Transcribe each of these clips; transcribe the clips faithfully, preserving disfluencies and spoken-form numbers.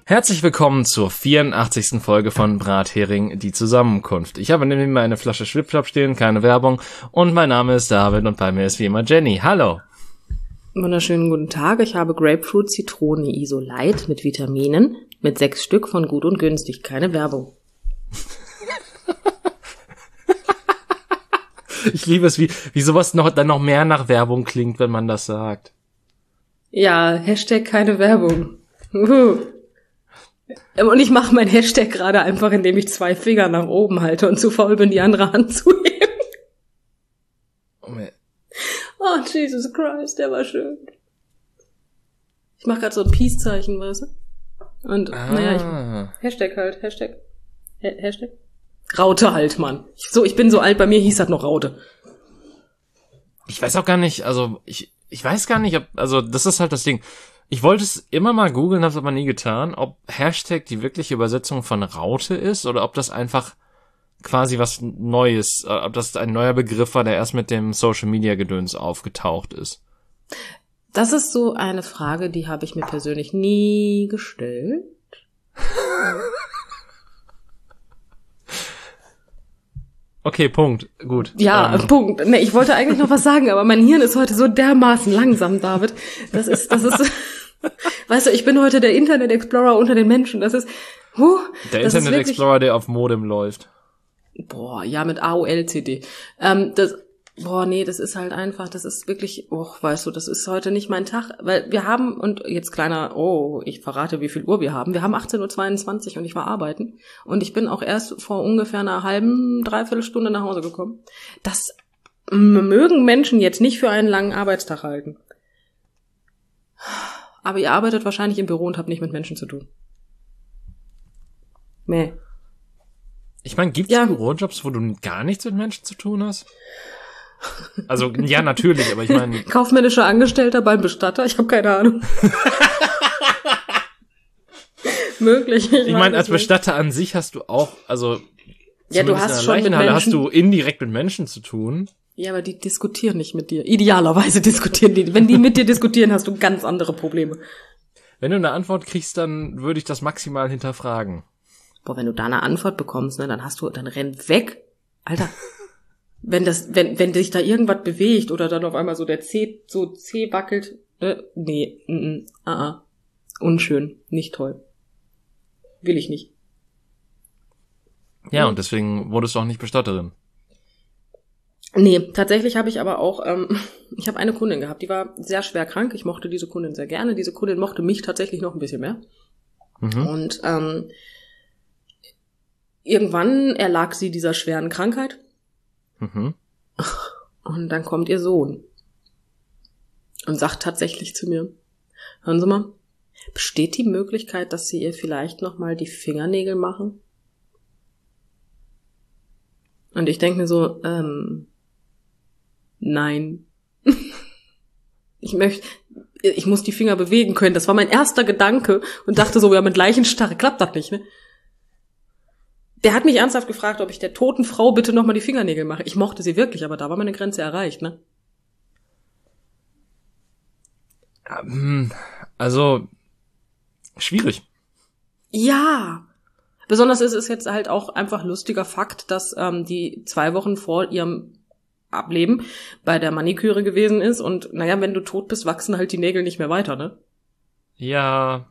Herzlich willkommen zur vierundachtzigsten Folge von Brathering, die Zusammenkunft. Ich habe neben mir eine Flasche Schwipschwapp stehen, keine Werbung. Und mein Name ist David und bei mir ist wie immer Jenny. Hallo. Wunderschönen guten Tag. Ich habe Grapefruit Zitrone Isolite mit Vitaminen, mit sechs Stück von Gut und Günstig. Keine Werbung. Ich liebe es, wie, wie sowas noch, dann noch mehr nach Werbung klingt, wenn man das sagt. Ja, Hashtag keine Werbung. Uhu. Und ich mache mein Hashtag gerade einfach, indem ich zwei Finger nach oben halte und zu faul bin, die andere Hand zu heben. Oh, man. Oh, Jesus Christ, der war schön. Ich mache gerade so ein Peace-Zeichen, weißt du? Und, Ah. naja, ich, Hashtag halt, Hashtag. Ha- Hashtag? Raute halt, Mann. Ich, so, ich bin so alt, bei mir hieß das noch Raute. Ich weiß auch gar nicht, also ich, ich weiß gar nicht, ob, also das ist halt das Ding. Ich wollte es immer mal googeln, habe es aber nie getan, ob Hashtag die wirkliche Übersetzung von Raute ist oder ob das einfach quasi was Neues, äh, ob das ein neuer Begriff war, der erst mit dem Social-Media-Gedöns aufgetaucht ist. Das ist so eine Frage, die habe ich mir persönlich nie gestellt. Okay, Punkt. Gut. Ja, ähm. Punkt. Nee, ich wollte eigentlich noch was sagen, aber mein Hirn ist heute so dermaßen langsam, David. Das ist, das ist, weißt du, ich bin heute der Internet Explorer unter den Menschen. Das ist, huh, Der das Internet ist wirklich, Explorer, der auf Modem läuft. boah, ja, mit A O L C D. Ähm, das, boah, nee, das ist halt einfach, das ist wirklich, oh, weißt du, das ist heute nicht mein Tag, weil wir haben, und jetzt kleiner, oh, ich verrate, wie viel Uhr wir haben. Wir haben achtzehn Uhr zweiundzwanzig und ich war arbeiten. Und ich bin auch erst vor ungefähr einer halben, dreiviertel Stunde nach Hause gekommen. Das mögen Menschen jetzt nicht für einen langen Arbeitstag halten. Aber ihr arbeitet wahrscheinlich im Büro und habt nicht mit Menschen zu tun. Nee. Ich meine, gibt's Ja. Bürojobs, wo du gar nichts mit Menschen zu tun hast? Also, ja, natürlich, aber ich meine... Kaufmännischer Angestellter beim Bestatter? Ich habe keine Ahnung. Möglich. Ich meine, als Bestatter an sich hast du auch, also... Ja, du zumindest hast in der schon mit Leichenhalle hast Menschen- du indirekt mit Menschen zu tun. Ja, aber die diskutieren nicht mit dir. Idealerweise diskutieren die. Wenn die mit dir diskutieren, hast du ganz andere Probleme. Wenn du eine Antwort kriegst, dann würde ich das maximal hinterfragen. Boah, wenn du da eine Antwort bekommst, ne, dann hast du, dann renn weg. Alter. Wenn das, wenn, wenn dich da irgendwas bewegt oder dann auf einmal so der Zeh, so Zeh wackelt, ne, nee, mm, mm, ah, ah. Unschön. Nicht toll. Will ich nicht. Ja, Mhm. und deswegen wurdest du auch nicht Bestatterin. Nee, tatsächlich habe ich aber auch, ähm, ich habe eine Kundin gehabt, die war sehr schwer krank. Ich mochte diese Kundin sehr gerne. Diese Kundin mochte mich tatsächlich noch ein bisschen mehr. Mhm. Und ähm, irgendwann erlag sie dieser schweren Krankheit Mhm. und dann kommt ihr Sohn und sagt tatsächlich zu mir, hören Sie mal, besteht die Möglichkeit, dass Sie ihr vielleicht noch mal die Fingernägel machen? Und ich denke mir so, ähm, nein. Ich möchte, ich muss die Finger bewegen können. Das war mein erster Gedanke und dachte so, ja, mit Leichenstarre klappt das nicht, ne? Der hat mich ernsthaft gefragt, ob ich der toten Frau bitte nochmal die Fingernägel mache. Ich mochte sie wirklich, aber da war meine Grenze erreicht, ne? Ähm, Also, schwierig. Ja. Besonders ist es jetzt halt auch einfach lustiger Fakt, dass ähm, die zwei Wochen vor ihrem Ableben bei der Maniküre gewesen ist und naja, wenn du tot bist, wachsen halt die Nägel nicht mehr weiter, ne? Ja,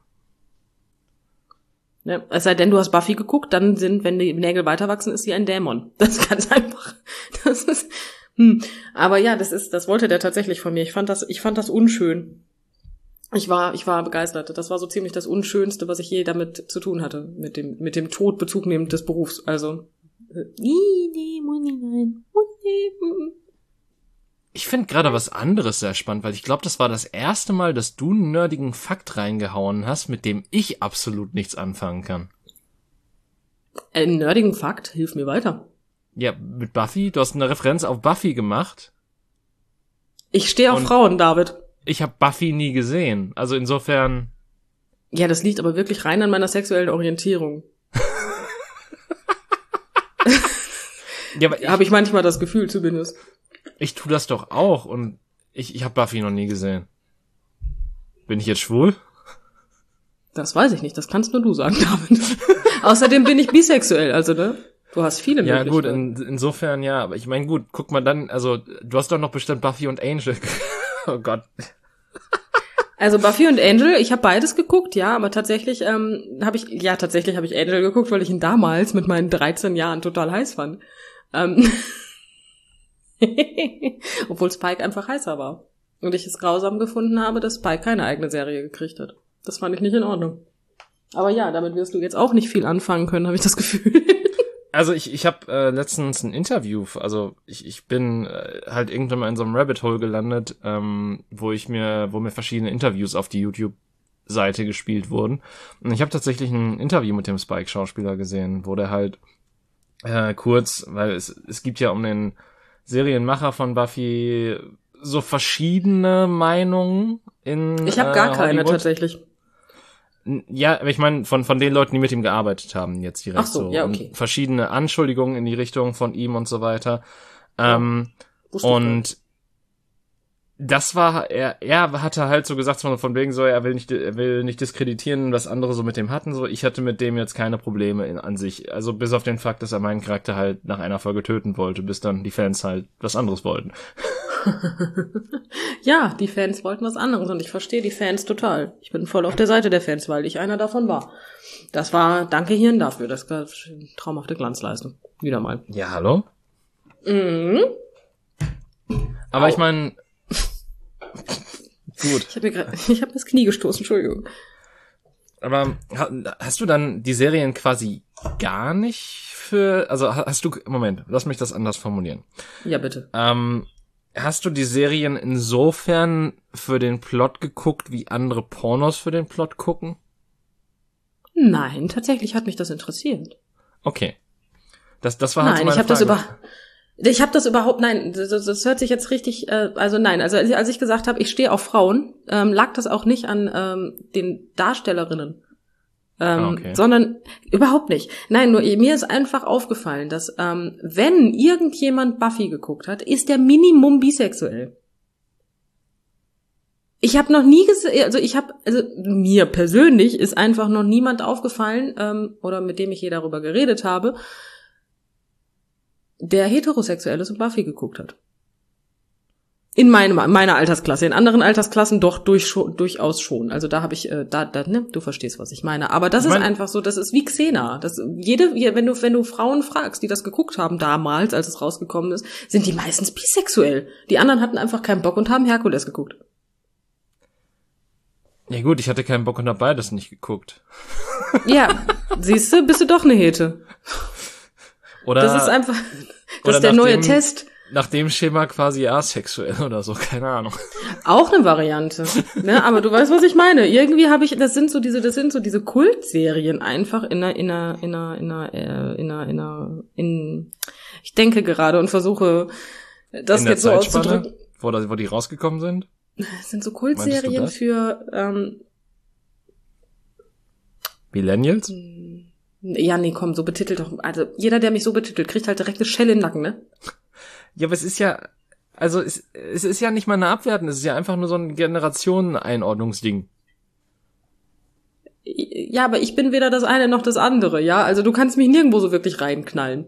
Ne? Es sei denn, du hast Buffy geguckt, dann sind, wenn die Nägel weiter wachsen, ist sie ein Dämon. Das ist ganz einfach. Das ist, hm. Aber ja, das ist, das wollte der tatsächlich von mir. Ich fand das, ich fand das unschön. Ich war, ich war begeistert. Das war so ziemlich das Unschönste, was ich je damit zu tun hatte, mit dem, mit dem Tod Bezug nehmend des Berufs. Also, äh, nee, nee, muss nicht sein. Muss nicht, mm. ich finde gerade was anderes sehr spannend, weil ich glaube, das war das erste Mal, dass du einen nerdigen Fakt reingehauen hast, mit dem ich absolut nichts anfangen kann. Einen nerdigen Fakt, hilf mir weiter. Ja, mit Buffy, du hast eine Referenz auf Buffy gemacht. Ich stehe auf Und- Frauen, David. Ich habe Buffy nie gesehen. Also insofern... Ja, das liegt aber wirklich rein an meiner sexuellen Orientierung. Ja, aber ich, Habe ich manchmal das Gefühl zumindest. ich tu das doch auch und ich, ich habe Buffy noch nie gesehen. Bin ich jetzt schwul? Das weiß ich nicht, das kannst nur du sagen, David. Außerdem bin ich bisexuell, also ne? Du hast viele Ja, Möglichkeiten. gut, in, insofern ja, aber ich meine, gut, guck mal dann, also du hast doch noch bestimmt Buffy und Angel. Oh Gott. Also Buffy und Angel, ich habe beides geguckt, ja, aber tatsächlich ähm, habe ich, ja, tatsächlich habe ich Angel geguckt, weil ich ihn damals mit meinen dreizehn Jahren total heiß fand. Ähm Obwohl Spike einfach heißer war. Und ich es grausam gefunden habe, dass Spike keine eigene Serie gekriegt hat. Das fand ich nicht in Ordnung. Aber ja, damit wirst du jetzt auch nicht viel anfangen können, habe ich das Gefühl. Also ich ich habe äh, letztens ein Interview, also ich ich bin äh, halt irgendwann mal in so einem Rabbit Hole gelandet, ähm, wo ich mir wo mir verschiedene Interviews auf die YouTube-Seite gespielt wurden. Und ich habe tatsächlich ein Interview mit dem Spike-Schauspieler gesehen, wo der halt äh, kurz, weil es es gibt ja um den Serienmacher von Buffy so verschiedene Meinungen in Ich habe gar äh, keine Hollywood. tatsächlich. Ja, aber ich meine von von den Leuten, die mit ihm gearbeitet haben, jetzt direkt Ach so, so. ja, okay. Und verschiedene Anschuldigungen in die Richtung von ihm und so weiter. Ähm, Wusste ich gar nicht. und das war, er, er hatte halt so gesagt, von, von wegen so, er will nicht, er will nicht diskreditieren, was andere so mit dem hatten, so. Ich hatte mit dem jetzt keine Probleme in, an sich. Also bis auf den Fakt, dass er meinen Charakter halt nach einer Folge töten wollte, bis dann die Fans halt was anderes wollten. Ja, die Fans wollten was anderes und ich verstehe die Fans total. Ich bin voll auf der Seite der Fans, weil ich einer davon war. Das war, danke Hirn dafür, das war eine traumhafte Glanzleistung. Wieder mal. Ja, hallo? Mhm. Aber Au. ich meine, gut. Ich habe mir gerade, ich habe mir das Knie gestoßen, Entschuldigung. Aber ha- hast du dann die Serien quasi gar nicht für, also ha- hast du, Moment, lass mich das anders formulieren. Ja, bitte. Ähm, hast du die Serien insofern für den Plot geguckt, wie andere Pornos für den Plot gucken? Nein, tatsächlich hat mich das interessiert. Okay. Das, das war halt so Nein, meine ich habe das Frage. über ich habe das überhaupt, nein, das, das hört sich jetzt richtig, äh, also nein, also als ich, als ich gesagt habe, ich stehe auf Frauen, ähm, lag das auch nicht an ähm, den Darstellerinnen, ähm, Ah, okay. sondern überhaupt nicht. Nein, nur mir ist einfach aufgefallen, dass ähm, wenn irgendjemand Buffy geguckt hat, ist der Minimum bisexuell. Ich habe noch nie gesehen, also ich habe, also mir persönlich ist einfach noch niemand aufgefallen, ähm, oder mit dem ich je darüber geredet habe, der heterosexuell ist und Buffy geguckt hat. In meinem, meiner Altersklasse. In anderen Altersklassen doch durch, durchaus schon. Also da habe ich, äh, da, da, ne, du verstehst, was ich meine. Aber das Ich mein, ist einfach so, das ist wie Xena. Das, jede, wenn du, wenn du Frauen fragst, die das geguckt haben damals, als es rausgekommen ist, sind die meistens bisexuell. Die anderen hatten einfach keinen Bock und haben Herkules geguckt. Ja gut, ich hatte keinen Bock und hab beides nicht geguckt. Ja, siehst du, bist du doch eine Hete. Oder, Das ist einfach, das oder ist der nach neue dem, Test. Nach dem Schema quasi asexuell oder so, keine Ahnung. Auch eine Variante, ne? Aber du weißt, was ich meine. Irgendwie habe ich, das sind so diese, das sind so diese Kultserien einfach in einer, in einer, in einer, in einer, äh, in einer, in einer, in, ich denke gerade und versuche, das In der jetzt so Zeitspanne, auszudrücken. wo, da, wo die rausgekommen sind? Das sind so Meintest du Kultserien das? für, ähm, Millennials? ja, nee, komm, so betitelt doch, also jeder, der mich so betitelt, kriegt halt direkt eine Schelle in den Nacken, ne? Ja, aber es ist ja, also es, es ist ja nicht mal eine Abwerten, es ist ja einfach nur so ein Generationeneinordnungsding. Ja, aber ich bin weder das eine noch das andere, ja? Also du kannst mich nirgendwo so wirklich reinknallen.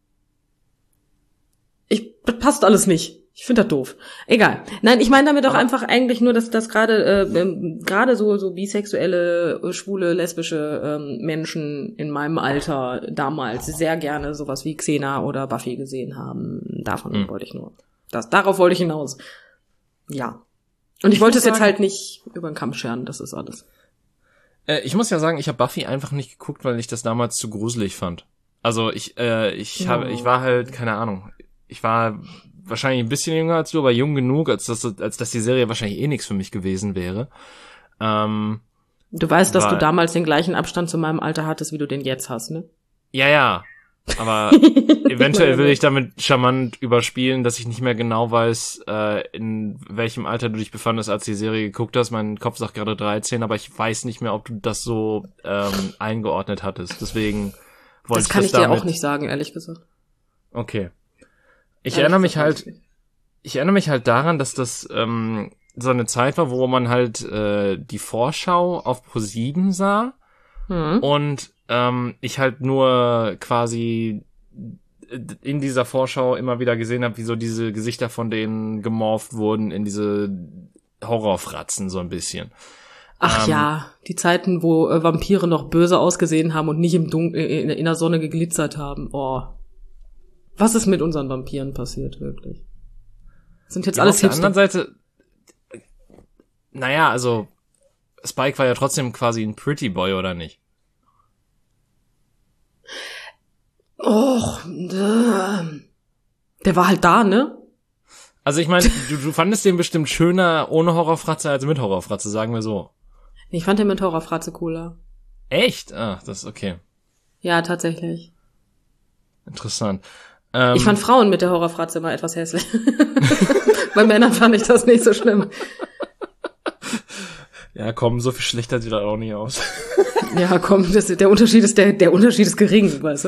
Ich, das passt alles nicht. Ich finde das doof. Egal. Nein, ich meine damit auch Aber einfach eigentlich nur, dass das gerade äh, ähm, gerade so so bisexuelle, äh, schwule, lesbische ähm, Menschen in meinem Alter damals sehr gerne sowas wie Xena oder Buffy gesehen haben. Davon Mhm. wollte ich nur. Das, darauf wollte ich hinaus. Ja. Und ich, ich wollte es jetzt sagen, halt nicht über den Kamm scheren, das ist alles. Äh, ich muss ja sagen, ich habe Buffy einfach nicht geguckt, weil ich das damals zu gruselig fand. Also ich, äh, ich habe, Oh. ich war halt, keine Ahnung, ich war wahrscheinlich ein bisschen jünger als du, aber jung genug, als dass, als dass die Serie wahrscheinlich eh nichts für mich gewesen wäre. Ähm, Du weißt, dass weil, du damals den gleichen Abstand zu meinem Alter hattest, wie du den jetzt hast, ne? Ja, ja. Aber eventuell will ich damit charmant überspielen, dass ich nicht mehr genau weiß, äh, in welchem Alter du dich befandest, als die Serie geguckt hast. Mein Kopf sagt gerade dreizehn, aber ich weiß nicht mehr, ob du das so ähm, eingeordnet hattest. Deswegen wollte Das ich kann das ich dir damit... auch nicht sagen, ehrlich gesagt. Okay. Ich Ehrlich erinnere mich gesagt halt, nicht. ich erinnere mich halt daran, dass das, ähm, so eine Zeit war, wo man halt äh, die Vorschau auf ProSieben sah mhm. und ähm, ich halt nur quasi in dieser Vorschau immer wieder gesehen habe, wie so diese Gesichter von denen gemorpht wurden in diese Horrorfratzen so ein bisschen. Ach ähm, ja, die Zeiten, wo äh, Vampire noch böse ausgesehen haben und nicht im Dun- in, in der Sonne geglitzert haben. Oh. Was ist mit unseren Vampiren passiert, wirklich? Sind jetzt ja, alles auf der Hipster. anderen Seite, naja, also Spike war ja trotzdem quasi ein Pretty Boy, oder nicht? Och, der war halt da, ne? Also ich meine, du, du fandest den bestimmt schöner ohne Horrorfratze als mit Horrorfratze, sagen wir so. Ich fand den mit Horrorfratze cooler. Echt? Ah, das ist okay. Ja, tatsächlich. Interessant. Ähm, ich fand Frauen mit der Horrorfratze immer etwas hässlich. Bei Männern fand ich das nicht so schlimm. Ja, komm, so viel schlechter sieht das auch nicht aus. Ja, komm, das, der Unterschied ist der, der Unterschied ist gering, weißt du.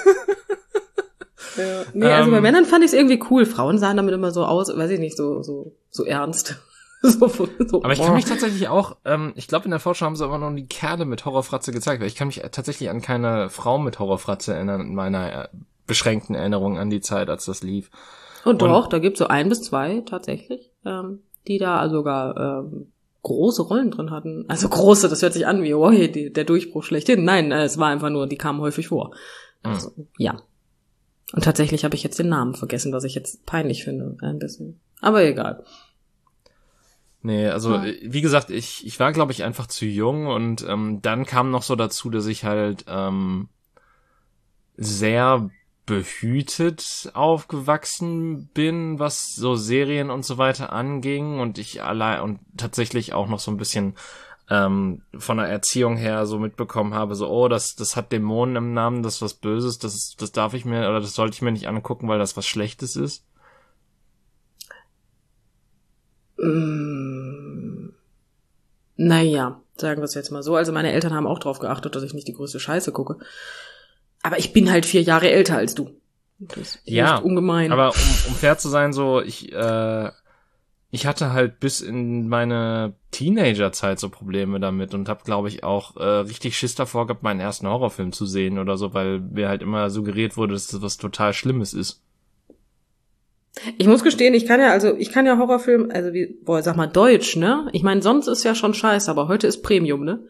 Ja. Nee, also ähm, bei Männern fand ich es irgendwie cool. Frauen sahen damit immer so aus, weiß ich nicht, so so so ernst. so, so, aber ich kann mich tatsächlich auch, ähm, ich glaube in der Vorschau haben sie aber noch die Kerle mit Horrorfratze gezeigt, weil ich kann mich tatsächlich an keine Frau mit Horrorfratze erinnern, in meiner beschränkten Erinnerung an die Zeit, als das lief. Und doch, Und, da gibt's so ein bis zwei tatsächlich, ähm, die da sogar ähm, große Rollen drin hatten. Also große, das hört sich an wie, oh, die, der Durchbruch schlechthin. Nein, es war einfach nur, die kamen häufig vor. Also, mhm. ja. Und tatsächlich habe ich jetzt den Namen vergessen, was ich jetzt peinlich finde, ein bisschen. Aber egal. Nee, also ja. wie gesagt, ich ich war, glaube ich, einfach zu jung und ähm, dann kam noch so dazu, dass ich halt ähm, sehr behütet aufgewachsen bin, was so Serien und so weiter anging und ich allein und tatsächlich auch noch so ein bisschen ähm, von der Erziehung her so mitbekommen habe, so, oh, das das hat Dämonen im Namen, das ist was Böses, das das darf ich mir, oder das sollte ich mir nicht angucken, weil das was Schlechtes ist. Mm, naja, sagen wir es jetzt mal so. Also meine Eltern haben auch drauf geachtet, dass ich nicht die größte Scheiße gucke. Aber ich bin halt vier Jahre älter als du. Das ja, ist ungemein. Aber um, um fair zu sein, so, ich, äh, ich hatte halt bis in meine Teenagerzeit so Probleme damit und habe, glaube ich, auch äh, richtig Schiss davor gehabt, meinen ersten Horrorfilm zu sehen oder so, weil mir halt immer suggeriert wurde, dass das was total Schlimmes ist. Ich muss gestehen, ich kann ja, also ich kann ja Horrorfilm, also wie, boah, sag mal Deutsch, ne? Ich meine, sonst ist ja schon scheiße, aber heute ist Premium, ne?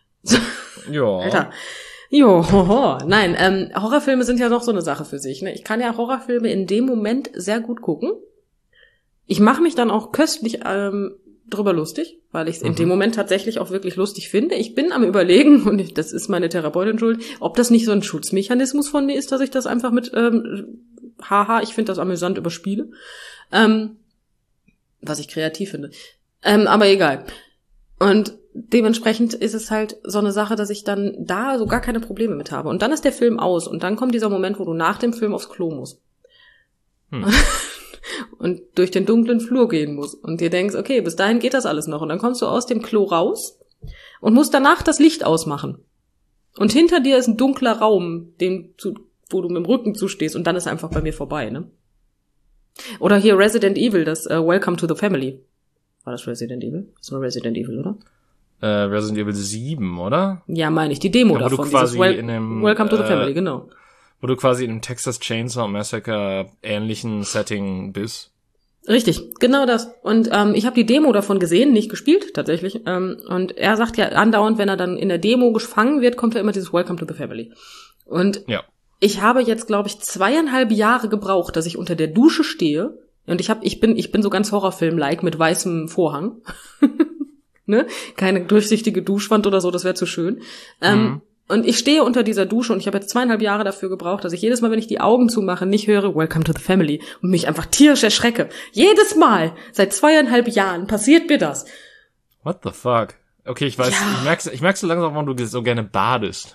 Ja. Alter. Jo, hoho. Nein, ähm, Horrorfilme sind ja noch so eine Sache für sich, ne? Ich kann ja Horrorfilme in dem Moment sehr gut gucken. Ich mache mich dann auch köstlich ähm, drüber lustig, weil ich es mhm. in dem Moment tatsächlich auch wirklich lustig finde. Ich bin am Überlegen, und ich, das ist meine Therapeutin schuld, ob das nicht so ein Schutzmechanismus von mir ist, dass ich das einfach mit ähm, haha, ich finde das amüsant überspiele. Ähm, was ich kreativ finde. Ähm, aber egal. Und dementsprechend ist es halt so eine Sache, dass ich dann da so gar keine Probleme mit habe. Und dann ist der Film aus und dann kommt dieser Moment, wo du nach dem Film aufs Klo musst. Hm. Und durch den dunklen Flur gehen musst. Und dir denkst, okay, bis dahin geht das alles noch. Und dann kommst du aus dem Klo raus und musst danach das Licht ausmachen. Und hinter dir ist ein dunkler Raum, dem zu, wo du mit dem Rücken zustehst. Und dann ist einfach bei mir vorbei, ne? Oder hier Resident Evil, das uh, Welcome to the Family. War das Resident Evil? Das war Resident Evil, oder? Äh, Resident Evil sieben, oder? Ja, meine ich, die Demo ja, wo davon. Du quasi Wel- in dem, Welcome to the äh, Family, genau. Wo du quasi in einem Texas Chainsaw Massacre ähnlichen Setting bist. Richtig, genau das. Und ähm, ich habe die Demo davon gesehen, nicht gespielt, tatsächlich. Ähm, und er sagt ja andauernd, wenn er dann in der Demo gefangen wird, kommt ja immer dieses Welcome to the Family. Und ja. Ich habe jetzt, glaube ich, zweieinhalb Jahre gebraucht, dass ich unter der Dusche stehe. Und ich hab, ich bin, ich bin so ganz Horrorfilm-like mit weißem Vorhang. Ne? Keine durchsichtige Duschwand oder so, das wäre zu schön. Ähm, mhm. Und ich stehe unter dieser Dusche und ich habe jetzt zweieinhalb Jahre dafür gebraucht, dass ich jedes Mal, wenn ich die Augen zumache, nicht höre Welcome to the Family und mich einfach tierisch erschrecke. Jedes Mal, seit zweieinhalb Jahren, passiert mir das. What the fuck? Okay, ich weiß, ja. ich merk's, ich merk's so langsam, warum du so gerne badest.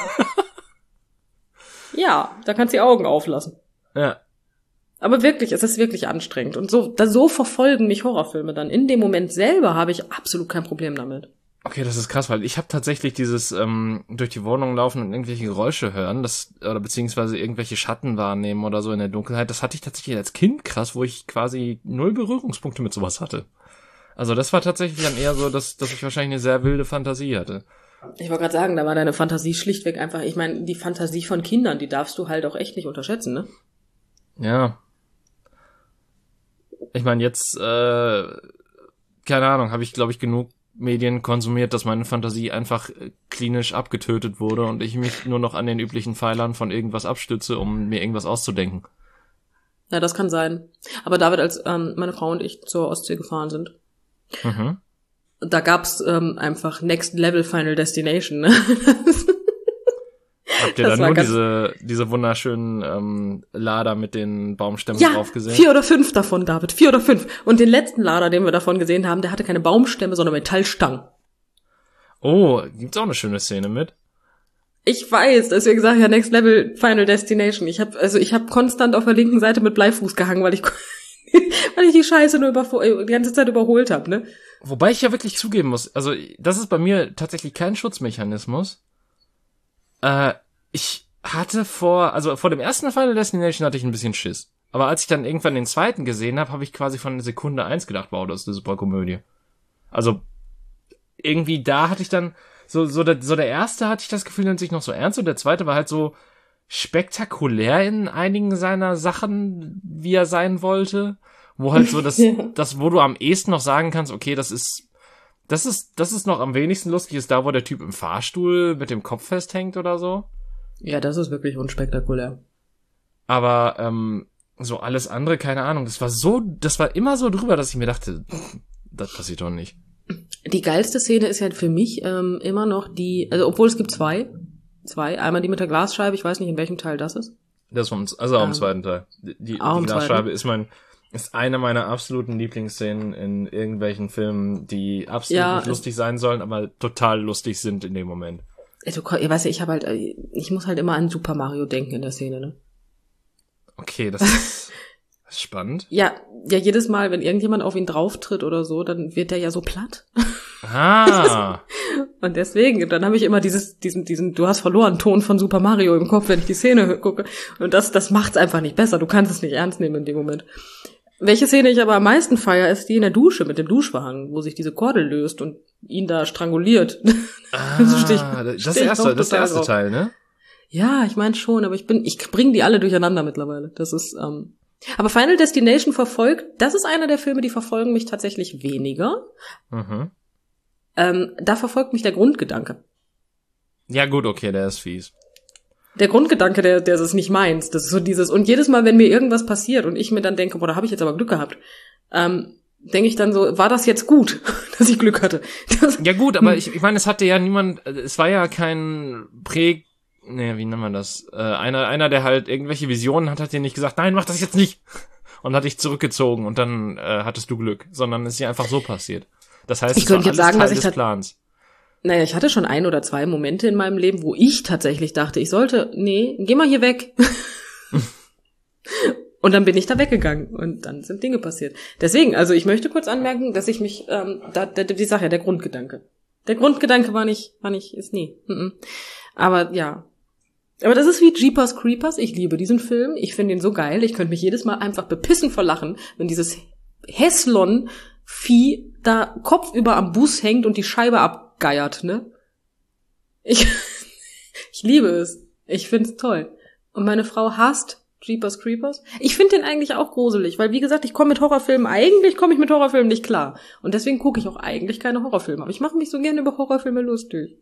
Ja, da kannst du die Augen auflassen. Ja. Aber wirklich, es ist wirklich anstrengend. Und so, da, so verfolgen mich Horrorfilme dann. In dem Moment selber habe ich absolut kein Problem damit. Okay, das ist krass, weil ich habe tatsächlich dieses ähm, durch die Wohnung laufen und irgendwelche Geräusche hören, das oder beziehungsweise irgendwelche Schatten wahrnehmen oder so in der Dunkelheit. Das hatte ich tatsächlich als Kind krass, wo ich quasi null Berührungspunkte mit sowas hatte. Also das war tatsächlich dann eher so, dass, dass ich wahrscheinlich eine sehr wilde Fantasie hatte. Ich wollte gerade sagen, da war deine Fantasie schlichtweg einfach, ich meine, die Fantasie von Kindern, die darfst du halt auch echt nicht unterschätzen, ne? Ja. Ich meine, jetzt, äh, keine Ahnung, habe ich, glaube ich, genug Medien konsumiert, dass meine Fantasie einfach klinisch abgetötet wurde und ich mich nur noch an den üblichen Pfeilern von irgendwas abstütze, um mir irgendwas auszudenken. Ja, das kann sein. Aber David, als ähm, meine Frau und ich zur Ostsee gefahren sind, Mhm. da gab's ähm, einfach Next Level Final Destination, ne? Habt ihr Das dann war nur ganz- diese diese wunderschönen ähm, Lader mit den Baumstämmen Ja, drauf gesehen? vier oder fünf davon, David, vier oder fünf. Und den letzten Lader, den wir davon gesehen haben, der hatte keine Baumstämme, sondern Metallstangen. Oh, gibt's auch eine schöne Szene mit? Ich weiß, deswegen sage ich ja Next Level Final Destination. Ich habe also ich habe konstant auf der linken Seite mit Bleifuß gehangen, weil ich weil ich die Scheiße nur über, die ganze Zeit überholt habe, ne? Wobei ich ja wirklich zugeben muss, also das ist bei mir tatsächlich kein Schutzmechanismus. Äh, ich hatte vor, also vor dem ersten Final Destination hatte ich ein bisschen Schiss. Aber als ich dann irgendwann den zweiten gesehen habe, habe ich quasi von Sekunde eins gedacht, wow, das ist eine super Komödie. Also irgendwie da hatte ich dann, so so der, so der erste hatte ich das Gefühl, nimmt sich noch so ernst und der zweite war halt so spektakulär in einigen seiner Sachen, wie er sein wollte. Wo halt so das, Ja. das, wo du am ehesten noch sagen kannst, okay, das ist, das ist, das ist noch am wenigsten lustig, ist da, wo der Typ im Fahrstuhl mit dem Kopf festhängt oder so. Ja, das ist wirklich unspektakulär. Aber, ähm, so alles andere, keine Ahnung, das war so, das war immer so drüber, dass ich mir dachte, das passiert doch nicht. Die geilste Szene ist ja für mich ähm, immer noch die, also obwohl es gibt zwei, zwei, einmal die mit der Glasscheibe, ich weiß nicht, in welchem Teil das ist. Das vom, also auch im Ähm, zweiten Teil. Die, die, auch die im Glasscheibe zweiten. ist mein, ist eine meiner absoluten Lieblingsszenen in irgendwelchen Filmen, die absolut Ja, nicht es- lustig sein sollen, aber total lustig sind in dem Moment. Also, ihr weißt ja, ich habe halt, äh, ich muss halt immer an Super Mario denken in der Szene, ne? Okay, das ist, das ist spannend. Ja, ja, jedes Mal, wenn irgendjemand auf ihn drauftritt oder so, dann wird der ja so platt. Ah, Und deswegen, dann habe ich immer dieses, diesen, diesen, du hast verloren Ton von Super Mario im Kopf, wenn ich die Szene gucke. Und das, das macht's einfach nicht besser. Du kannst es nicht ernst nehmen in dem Moment. Welche Szene ich aber am meisten feiere, ist die in der Dusche mit dem Duschvorhang, wo sich diese Kordel löst und ihn da stranguliert. ah Also steh ich- das, ist steh der ich erste, noch das ist der total erste drauf. Teil, ne? Ja, ich meine schon, aber ich bin, ich bringe die alle durcheinander mittlerweile. Das ist, ähm, aber Final Destination verfolgt, das ist einer der Filme, die verfolgen mich tatsächlich weniger. Mhm. Ähm, da verfolgt mich der Grundgedanke. Ja gut, okay, der ist fies. Der Grundgedanke, der, der ist nicht meins. Das ist so dieses, und jedes Mal, wenn mir irgendwas passiert und ich mir dann denke, boah, da habe ich jetzt aber Glück gehabt, ähm, denke ich dann so, war das jetzt gut, dass ich Glück hatte? Das, Ja gut, aber ich, ich meine, es hatte ja niemand, es war ja kein Prä, ne, wie nennt man das? Äh, einer, einer, der halt irgendwelche Visionen hat, hat dir nicht gesagt, nein, mach das jetzt nicht. Und hat dich zurückgezogen und dann äh, hattest du Glück, sondern es ist ja einfach so passiert. Das heißt, Ich es war könnte jetzt alles sagen, Teil dass ich des tat- Plans. naja, ich hatte schon ein oder zwei Momente in meinem Leben, wo ich tatsächlich dachte, ich sollte, nee, geh mal hier weg. Und dann bin ich da weggegangen und dann sind Dinge passiert. Deswegen, also ich möchte kurz anmerken, dass ich mich, ähm, da, da, die Sache, der Grundgedanke. Der Grundgedanke war nicht, war nicht, ist nie. Mm-mm. Aber ja. Aber das ist wie Jeepers Creepers. Ich liebe diesen Film. Ich finde ihn so geil. Ich könnte mich jedes Mal einfach bepissen vor Lachen, wenn dieses Heslon-Vieh da kopfüber am Bus hängt und die Scheibe abgeiert, ne? Ich, ich liebe es. Ich find's toll. Und meine Frau hasst Jeepers Creepers. Ich finde den eigentlich auch gruselig, weil wie gesagt, ich komme mit Horrorfilmen, eigentlich komme ich mit Horrorfilmen nicht klar. Und deswegen gucke ich auch eigentlich keine Horrorfilme. Aber ich mache mich so gerne über Horrorfilme lustig.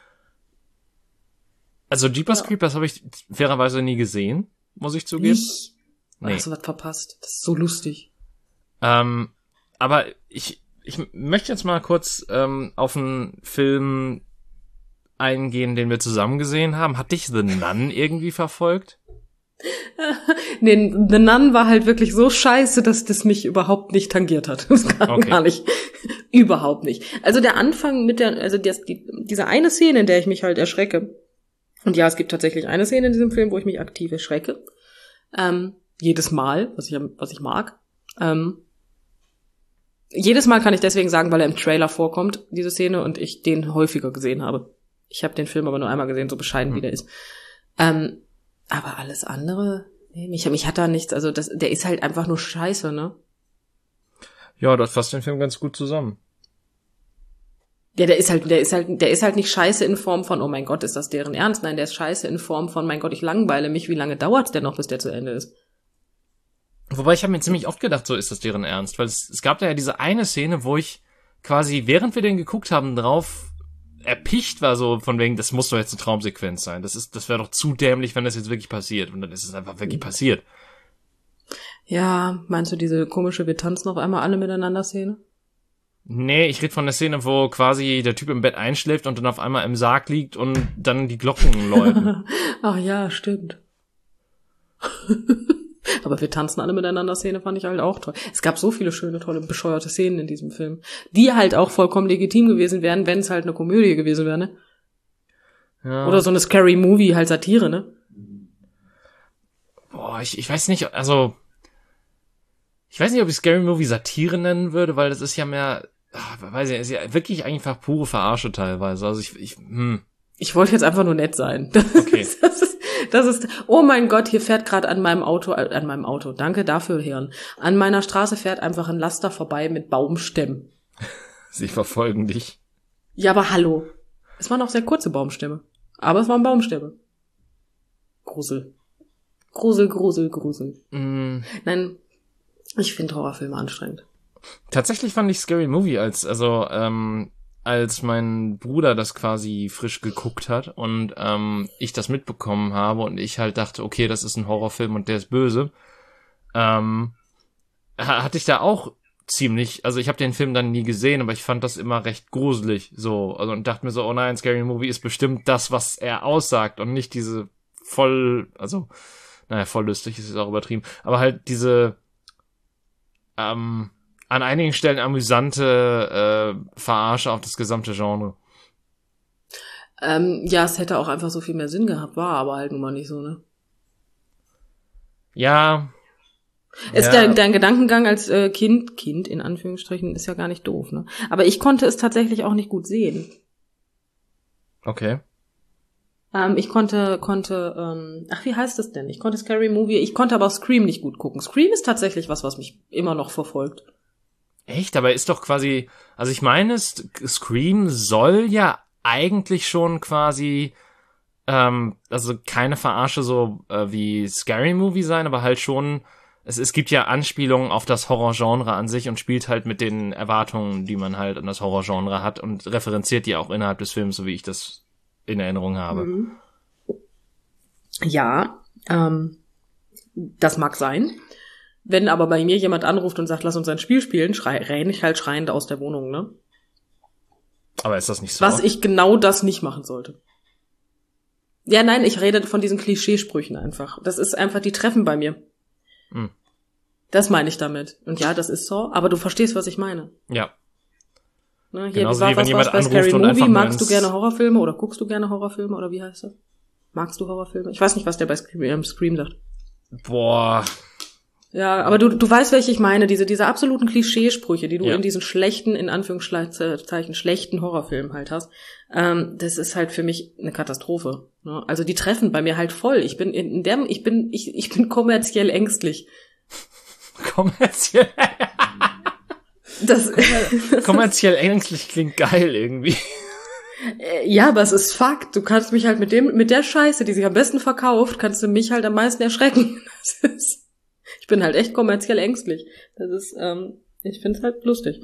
Also Jeepers Ja. Creepers habe ich fairerweise nie gesehen, muss ich zugeben. Nicht. Nee. Hast du was verpasst? Das ist so lustig. Ähm, aber ich, ich möchte jetzt mal kurz ähm, auf einen Film eingehen, den wir zusammen gesehen haben. Hat dich The Nun irgendwie verfolgt? Nee, The Nun war halt wirklich so scheiße, dass das mich überhaupt nicht tangiert hat. Das kam Okay. gar nicht. Überhaupt nicht. Also der Anfang mit der, also das, die, diese eine Szene, in der ich mich halt erschrecke. Und ja, es gibt tatsächlich eine Szene in diesem Film, wo ich mich aktiv erschrecke. Ähm, jedes Mal, was ich, was ich mag. Ähm, jedes Mal kann ich deswegen sagen, weil er im Trailer vorkommt, diese Szene, und ich den häufiger gesehen habe. Ich habe den Film aber nur einmal gesehen, so bescheiden Hm. wie der ist. Ähm, aber alles andere, nee, mich, mich hat da nichts, also das, der ist halt einfach nur scheiße, ne? Ja, das fasst den Film ganz gut zusammen. Ja, der ist halt, der ist halt, der ist halt nicht scheiße in Form von, oh mein Gott, ist das deren Ernst? Nein, der ist scheiße in Form von, mein Gott, ich langweile mich, wie lange dauert's denn noch, bis der zu Ende ist? Wobei ich habe mir ziemlich oft gedacht, so ist das deren Ernst, weil es, es gab da ja diese eine Szene, wo ich quasi, während wir den geguckt haben, drauf erpicht war, so von wegen, das muss doch jetzt eine Traumsequenz sein. Das ist, das wäre doch zu dämlich, wenn das jetzt wirklich passiert. Und dann ist es einfach wirklich passiert. Ja, meinst du diese komische wir tanzen auf einmal alle miteinander Szene? Nee, ich rede von der Szene, wo quasi der Typ im Bett einschläft und dann auf einmal im Sarg liegt und dann die Glocken läuten. Ach ja, stimmt. Aber wir tanzen alle miteinander Szene fand ich halt auch toll. Es gab so viele schöne, tolle, bescheuerte Szenen in diesem Film, die halt auch vollkommen legitim gewesen wären, wenn es halt eine Komödie gewesen wäre, ne? Ja. Oder so eine Scary Movie, halt Satire, ne? Boah, ich, ich weiß nicht, also ich weiß nicht, ob ich Scary Movie Satire nennen würde, weil das ist ja mehr, ach, weiß ich, ist ja wirklich einfach pure Verarsche teilweise. Also ich, ich, hm. Ich wollte jetzt einfach nur nett sein. Okay. Das ist, das ist, oh mein Gott, hier fährt gerade an meinem Auto, äh, an meinem Auto, danke dafür, Hirn. An meiner Straße fährt einfach ein Laster vorbei mit Baumstämmen. Sie verfolgen dich. Ja, aber hallo. Es waren auch sehr kurze Baumstämme. Aber es waren Baumstämme. Grusel. Grusel, Grusel, Grusel. Mm. Nein, ich finde Horrorfilme anstrengend. Tatsächlich fand ich Scary Movie als, also, ähm, als mein Bruder das quasi frisch geguckt hat und ähm, ich das mitbekommen habe und ich halt dachte, okay, das ist ein Horrorfilm und der ist böse, ähm, hatte ich da auch ziemlich, also ich habe den Film dann nie gesehen, aber ich fand das immer recht gruselig, so, also und dachte mir so, oh nein, Scary Movie ist bestimmt das, was er aussagt und nicht diese voll, also, naja, voll lustig ist es auch übertrieben, aber halt diese, ähm, an einigen Stellen amüsante äh, Verarsche auf das gesamte Genre. Ähm, ja, es hätte auch einfach so viel mehr Sinn gehabt, war aber halt nun mal nicht so, ne? Ja. Ist ja. dein, dein Gedankengang als äh, Kind, Kind in Anführungsstrichen, ist ja gar nicht doof, ne? Aber ich konnte es tatsächlich auch nicht gut sehen. Okay. Ähm, ich konnte, konnte, ähm, ach, wie heißt das denn? Ich konnte Scary Movie, ich konnte aber auch Scream nicht gut gucken. Scream ist tatsächlich was, was mich immer noch verfolgt. Echt? Aber ist doch quasi, also ich meine, Scream soll ja eigentlich schon quasi, ähm, also keine Verarsche so äh, wie Scary Movie sein, aber halt schon, es, es gibt ja Anspielungen auf das Horrorgenre an sich und spielt halt mit den Erwartungen, die man halt an das Horrorgenre hat und referenziert die auch innerhalb des Films, so wie ich das in Erinnerung habe. Mhm. Ja, ähm, das mag sein. Wenn aber bei mir jemand anruft und sagt, lass uns ein Spiel spielen, schrei, renn ich halt schreiend aus der Wohnung, ne? Aber ist das nicht so? Was ich genau das nicht machen sollte. Ja, nein, ich rede von diesen Klischeesprüchen einfach. Das ist einfach, die treffen bei mir. Hm. Das meine ich damit. Und ja, das ist so, aber du verstehst, was ich meine. Ja. Ne, hier, Genauso wie war, wie wenn was, jemand was bei anruft Scary und Movie? einfach nur Magst du ins- gerne Horrorfilme oder guckst du gerne Horrorfilme oder wie heißt das? Magst du Horrorfilme? Ich weiß nicht, was der bei Scream, ähm, Scream sagt. Boah. Ja, aber du, du weißt, welche ich meine, diese, diese absoluten Klischeesprüche, die du Ja. in diesen schlechten, in Anführungszeichen, schlechten Horrorfilmen halt hast, ähm, das ist halt für mich eine Katastrophe. Ne? Also die treffen bei mir halt voll. Ich bin in, in der, ich bin, ich, ich bin kommerziell ängstlich. Kommerziell. Das, Kommerziell ängstlich klingt geil irgendwie. ja, aber es ist Fakt. Du kannst mich halt mit dem, mit der Scheiße, die sich am besten verkauft, kannst du mich halt am meisten erschrecken. Das ist, ich bin halt echt kommerziell ängstlich. Das ist, ähm, ich find's halt lustig.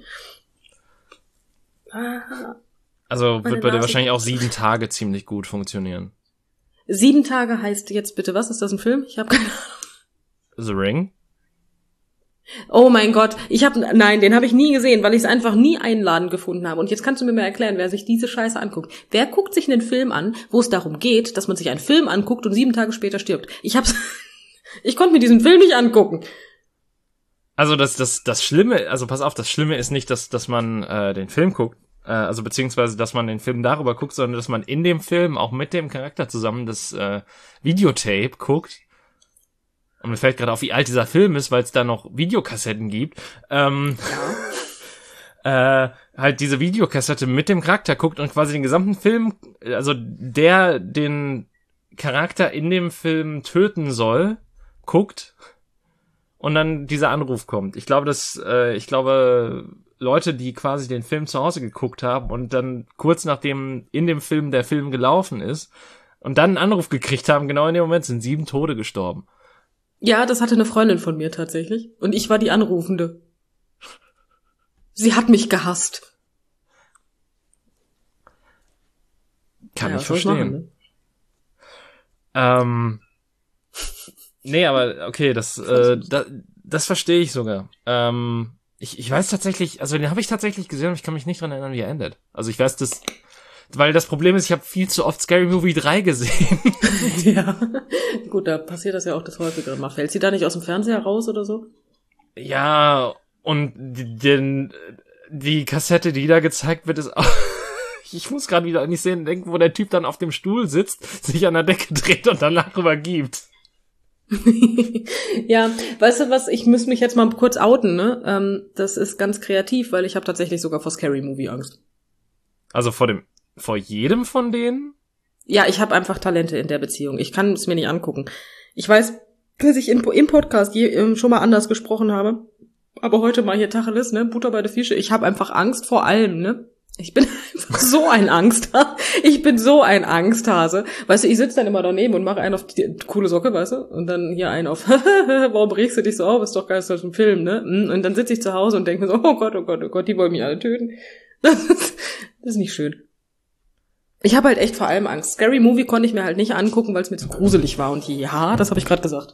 Ah, Also Meine wird bei dir Nase wahrscheinlich auch sieben Tage ziemlich gut funktionieren. Sieben Tage heißt jetzt bitte, was ist das, ein Film? Ich habe keine Ahnung. The Ring? Oh mein Gott, ich habe nein, den habe ich nie gesehen, weil ich es einfach nie einladend gefunden habe. Und jetzt kannst du mir mal erklären, wer sich diese Scheiße anguckt. Wer guckt sich einen Film an, wo es darum geht, dass man sich einen Film anguckt und sieben Tage später stirbt? Ich hab's, ich konnte mir diesen Film nicht angucken. Also das, das, das Schlimme, also pass auf, das Schlimme ist nicht, dass, dass man äh, den Film guckt, äh, also beziehungsweise, dass man den Film darüber guckt, sondern dass man in dem Film auch mit dem Charakter zusammen das äh, Videotape guckt. Und mir fällt gerade auf, wie alt dieser Film ist, weil es da noch Videokassetten gibt. Ähm, ja. äh, halt diese Videokassette mit dem Charakter guckt und quasi den gesamten Film, also der den Charakter in dem Film töten soll, guckt. und dann dieser Anruf kommt. Ich glaube, dass, äh, ich glaube, Leute, die quasi den Film zu Hause geguckt haben und dann kurz nachdem in dem Film der Film gelaufen ist und dann einen Anruf gekriegt haben, genau in dem Moment sind sieben Tote gestorben. Ja, das hatte eine Freundin von mir tatsächlich. Und ich war die Anrufende. Sie hat mich gehasst. Kann ja, ich verstehen. Machen, ne? Ähm, nee, aber okay, das, äh, das, das verstehe ich sogar. Ähm, ich, ich weiß tatsächlich, also den habe ich tatsächlich gesehen, aber ich kann mich nicht dran erinnern, wie er endet. Also ich weiß das, weil das Problem ist, ich habe viel zu oft Scary Movie drei gesehen. Ja, gut, da passiert das ja auch das häufigere mal. Fällt sie da nicht aus dem Fernseher raus oder so? Ja, und die, den, die Kassette, die da gezeigt wird, ist auch... Ich muss gerade wieder an die Szene denken, wo der Typ dann auf dem Stuhl sitzt, sich an der Decke dreht und danach übergibt. Ja, weißt du was, ich muss mich jetzt mal kurz outen, ne? Ähm, das ist ganz kreativ, weil ich habe tatsächlich sogar vor Scary Movie Angst. Also vor dem, vor jedem von denen? Ja, ich habe einfach Talente in der Beziehung. Ich kann es mir nicht angucken. Ich weiß, dass ich im, im Podcast je, ähm, schon mal anders gesprochen habe, aber heute mal hier Tacheles, ne? Butter bei der Fische. Ich habe einfach Angst vor allem, ne? Ich bin einfach so ein Angsthase. Ich bin so ein Angsthase. Weißt du, ich sitze dann immer daneben und mache einen auf die coole Socke, weißt du? Und dann hier einen auf, warum regst du dich so auf? Ist doch geil, ist doch ein Film, ne? Und dann sitze ich zu Hause und denke mir so, oh Gott, oh Gott, oh Gott, die wollen mich alle töten. Das ist, das ist nicht schön. Ich habe halt echt vor allem Angst. Scary Movie konnte ich mir halt nicht angucken, weil es mir zu gruselig war. Und ja, das habe ich gerade gesagt.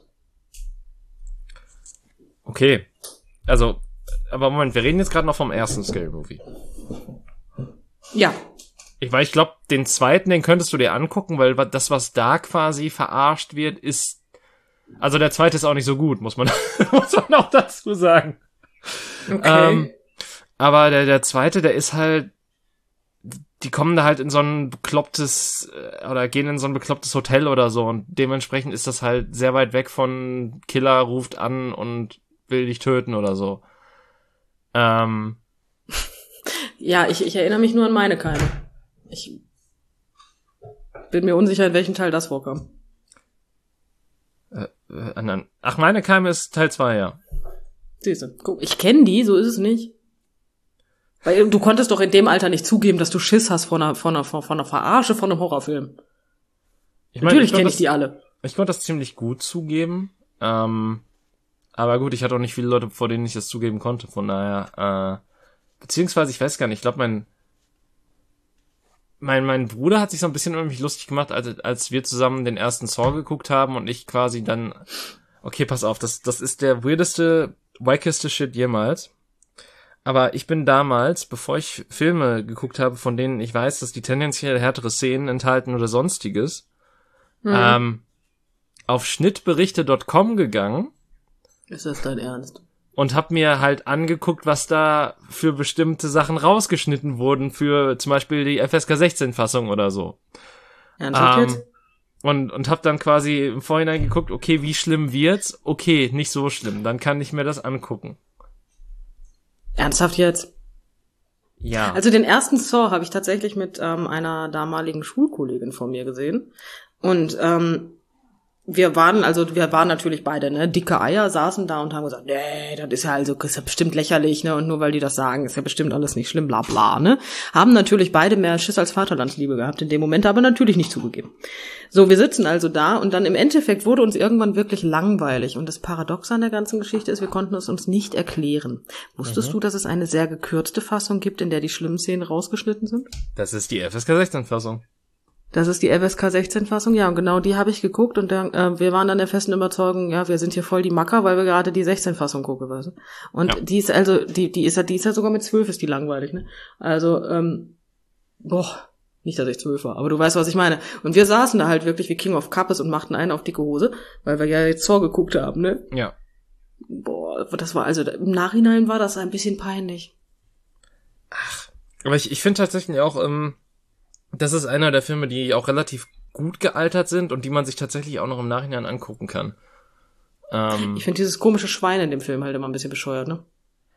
Okay. Also, aber Moment, wir reden jetzt gerade noch vom ersten Scary Movie. Ja. Ich weiß, ich glaube, den zweiten, den könntest du dir angucken, weil das, was da quasi verarscht wird, ist, also der zweite ist auch nicht so gut, muss man, muss man auch dazu sagen. Okay. Ähm, aber der, der zweite, der ist halt, die kommen da halt in so ein beklopptes, oder gehen in so ein beklopptes Hotel oder so und dementsprechend ist das halt sehr weit weg von Killer ruft an und will dich töten oder so. Ähm, Ja, ich, ich erinnere mich nur an meine Keime. Ich bin mir unsicher, in welchem Teil das vorkam. Äh, äh, ach, meine Keime ist Teil zwei, ja. Siehste, guck, ich kenne die, so ist es nicht. Weil du konntest doch in dem Alter nicht zugeben, dass du Schiss hast von einer, von einer, von einer Verarsche von einem Horrorfilm. Ich mein, Natürlich ich kenne ich das, die alle. Ich konnte das ziemlich gut zugeben. Ähm, aber gut, ich hatte auch nicht viele Leute, vor denen ich das zugeben konnte. Von daher, äh, beziehungsweise, ich weiß gar nicht, ich glaube, mein, mein, mein Bruder hat sich so ein bisschen über mich lustig gemacht, als, als wir zusammen den ersten Saw geguckt haben und ich quasi dann, okay, pass auf, das, das ist der weirdeste, wackeste Shit jemals. Aber ich bin damals, bevor ich Filme geguckt habe, von denen ich weiß, dass die tendenziell härtere Szenen enthalten oder sonstiges, mhm. ähm, auf schnittberichte Punkt com gegangen. Ist das dein Ernst? Und hab mir halt angeguckt, was da für bestimmte Sachen rausgeschnitten wurden, für zum Beispiel die F S K sechzehn Fassung oder so. Ernsthaft ähm, jetzt? Und, und hab dann quasi im Vorhinein geguckt, okay, wie schlimm wird's? Okay, nicht so schlimm, dann kann ich mir das angucken. Ernsthaft jetzt? Ja. Also den ersten Saw habe ich tatsächlich mit ähm, einer damaligen Schulkollegin von mir gesehen. Und ähm, wir waren, also wir waren natürlich beide, ne, dicke Eier, saßen da und haben gesagt, nee, das ist ja also, ist ja bestimmt lächerlich, ne, und nur weil die das sagen, ist ja bestimmt alles nicht schlimm, bla bla, ne. Haben natürlich beide mehr Schiss als Vaterlandsliebe gehabt in dem Moment, aber natürlich nicht zugegeben. So, wir sitzen also da und dann im Endeffekt wurde uns irgendwann wirklich langweilig und das Paradox an der ganzen Geschichte ist, wir konnten es uns nicht erklären. Wusstest mhm. du, dass es eine sehr gekürzte Fassung gibt, in der die schlimmen Szenen rausgeschnitten sind? Das ist die F S K sechzehn Fassung. Das ist die F S K sechzehn Fassung, ja, und genau die habe ich geguckt und dann, äh, wir waren dann der festen Überzeugung, ja, wir sind hier voll die Macker, weil wir gerade die sechzehn Fassung gucken, weißt du? Und ja. die ist also, die, die ist ja, die ist ja sogar mit zwölf ist die langweilig, ne? Also, ähm, boah, nicht, dass ich zwölf war, aber du weißt, was ich meine. Und wir saßen da halt wirklich wie King of Cups und machten einen auf dicke Hose, weil wir ja jetzt Saw geguckt haben, ne? Ja. Boah, das war, also, im Nachhinein war das ein bisschen peinlich. Ach, aber ich, ich finde tatsächlich auch, ähm, das ist einer der Filme, die auch relativ gut gealtert sind und die man sich tatsächlich auch noch im Nachhinein angucken kann. Ähm, ich finde dieses komische Schwein in dem Film halt immer ein bisschen bescheuert, ne?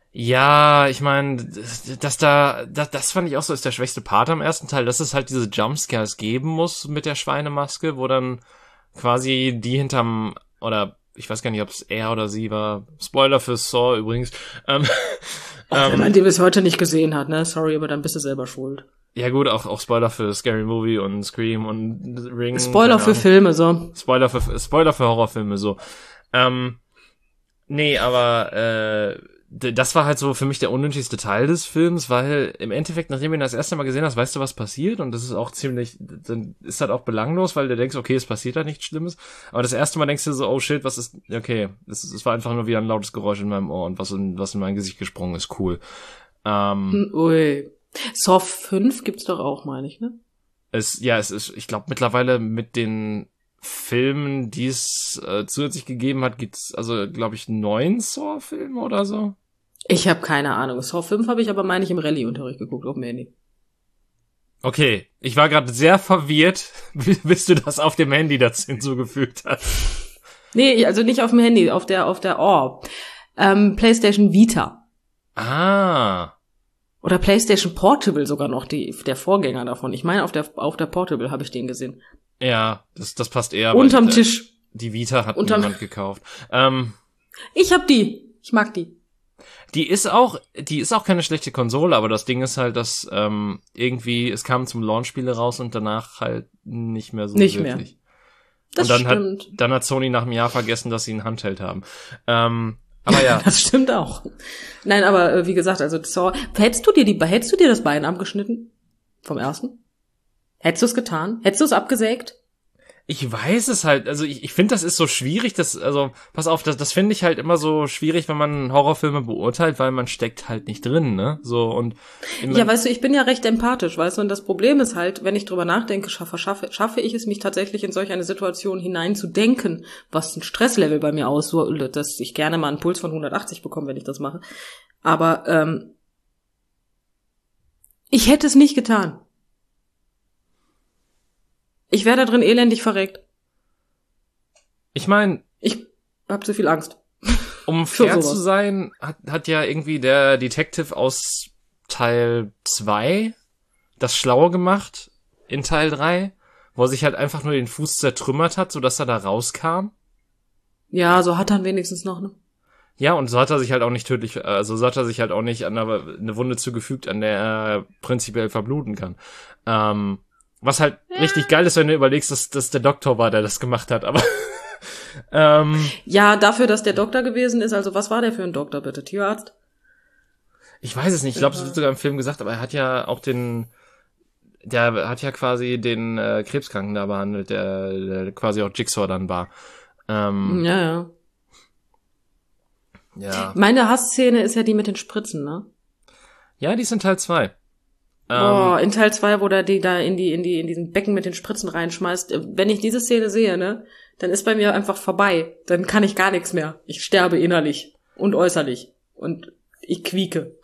Ja, ich meine, dass da, das, das fand ich auch so, ist der schwächste Part am ersten Teil, dass es halt diese Jumpscares geben muss mit der Schweinemaske, wo dann quasi die hinterm, oder ich weiß gar nicht, ob es er oder sie war. Spoiler für Saw übrigens. Ähm, Ach, wenn man den bis heute nicht gesehen hat, ne? Sorry, aber dann bist du selber schuld. Ja gut, auch auch Spoiler für Scary Movie und Scream und Ring. Spoiler für Filme, so. Spoiler für Spoiler für Horrorfilme, so. Ähm, nee, aber äh, das war halt so für mich der unnötigste Teil des Films, weil im Endeffekt, nachdem du ihn das erste Mal gesehen hast, weißt du, was passiert, und das ist auch ziemlich, dann ist halt auch belanglos, weil du denkst, okay, es passiert da nichts Schlimmes, aber das erste Mal denkst du so, oh shit, was ist, okay, es, es war einfach nur wieder ein lautes Geräusch in meinem Ohr und was in, was in mein Gesicht gesprungen ist, cool. Ähm, Ui. Saw fünf gibt's doch auch, meine ich, ne? Es, ja, es ist, ich glaube, mittlerweile mit den Filmen, die es äh, zusätzlich gegeben hat, gibt's also, glaube ich, neun Saw-Filme oder so. Ich habe keine Ahnung. Saw fünf habe ich aber, meine ich, im Rallye-Unterricht geguckt, auf dem Handy. Okay, ich war gerade sehr verwirrt, bis du das auf dem Handy dazu hinzugefügt hast. Nee, also nicht auf dem Handy, auf der, auf der, oh, ähm, PlayStation Vita. Ah. Oder PlayStation Portable sogar noch, die, der Vorgänger davon. Ich meine, auf der, auf der Portable habe ich den gesehen. Ja, das, das passt eher. Unterm weil, Tisch. Äh, die Vita hat Unterm niemand gekauft. Ähm, ich hab die. Ich mag die. Die ist auch, die ist auch keine schlechte Konsole, aber das Ding ist halt, dass ähm, irgendwie, es kamen zum Launch-Spiele raus und danach halt nicht mehr so nicht wirklich. Mehr. Das und dann stimmt. hat, dann hat Sony nach einem Jahr vergessen, dass sie einen Handheld haben. Ähm, aber ja. Das stimmt auch. Nein, aber äh, wie gesagt, also Saw, hättest du dir die, hättest du dir das Bein abgeschnitten? Vom ersten? Hättest du es getan? Hättest du es abgesägt? Ich weiß es halt, also ich, ich finde, das ist so schwierig, das, also, pass auf, das, das finde ich halt immer so schwierig, wenn man Horrorfilme beurteilt, weil man steckt halt nicht drin, ne, so, und. Ja, weißt du, ich bin ja recht empathisch, weißt du, und das Problem ist halt, wenn ich drüber nachdenke, schaffe, schaffe, schaffe ich es, mich tatsächlich in solch eine Situation hineinzudenken, was ein Stresslevel bei mir aus, so, dass ich gerne mal einen Puls von hundertachtzig bekomme, wenn ich das mache. Aber, ähm, ich hätte es nicht getan. Ich wäre da drin elendig verreckt. Ich meine, ich hab zu viel Angst. Um fair zu sein, hat, hat ja irgendwie der Detective aus Teil zwei das Schlaue gemacht in Teil drei, wo er sich halt einfach nur den Fuß zertrümmert hat, sodass er da rauskam. Ja, so hat er wenigstens noch, ne? Ja, und so hat er sich halt auch nicht tödlich, also so hat er sich halt auch nicht an eine, eine Wunde zugefügt, an der er prinzipiell verbluten kann. Ähm, Was halt ja. richtig geil ist, wenn du überlegst, dass das der Doktor war, der das gemacht hat, aber ähm, ja, dafür, dass der Doktor gewesen ist, also was war der für ein Doktor, bitte? Tierarzt? Ich weiß es nicht, ich glaube, es wird sogar im Film gesagt, aber er hat ja auch den, der hat ja quasi den äh, Krebskranken da behandelt, der, der quasi auch Jigsaw dann war. Ähm, ja, ja. Ja. Meine Hassszene ist ja die mit den Spritzen, ne? Ja, die ist in Teil zwei. Oh, in Teil zwei, wo der die da in die in die in diesen Becken mit den Spritzen reinschmeißt. Wenn ich diese Szene sehe, ne, dann ist bei mir einfach vorbei. Dann kann ich gar nichts mehr. Ich sterbe innerlich und äußerlich und ich quieke.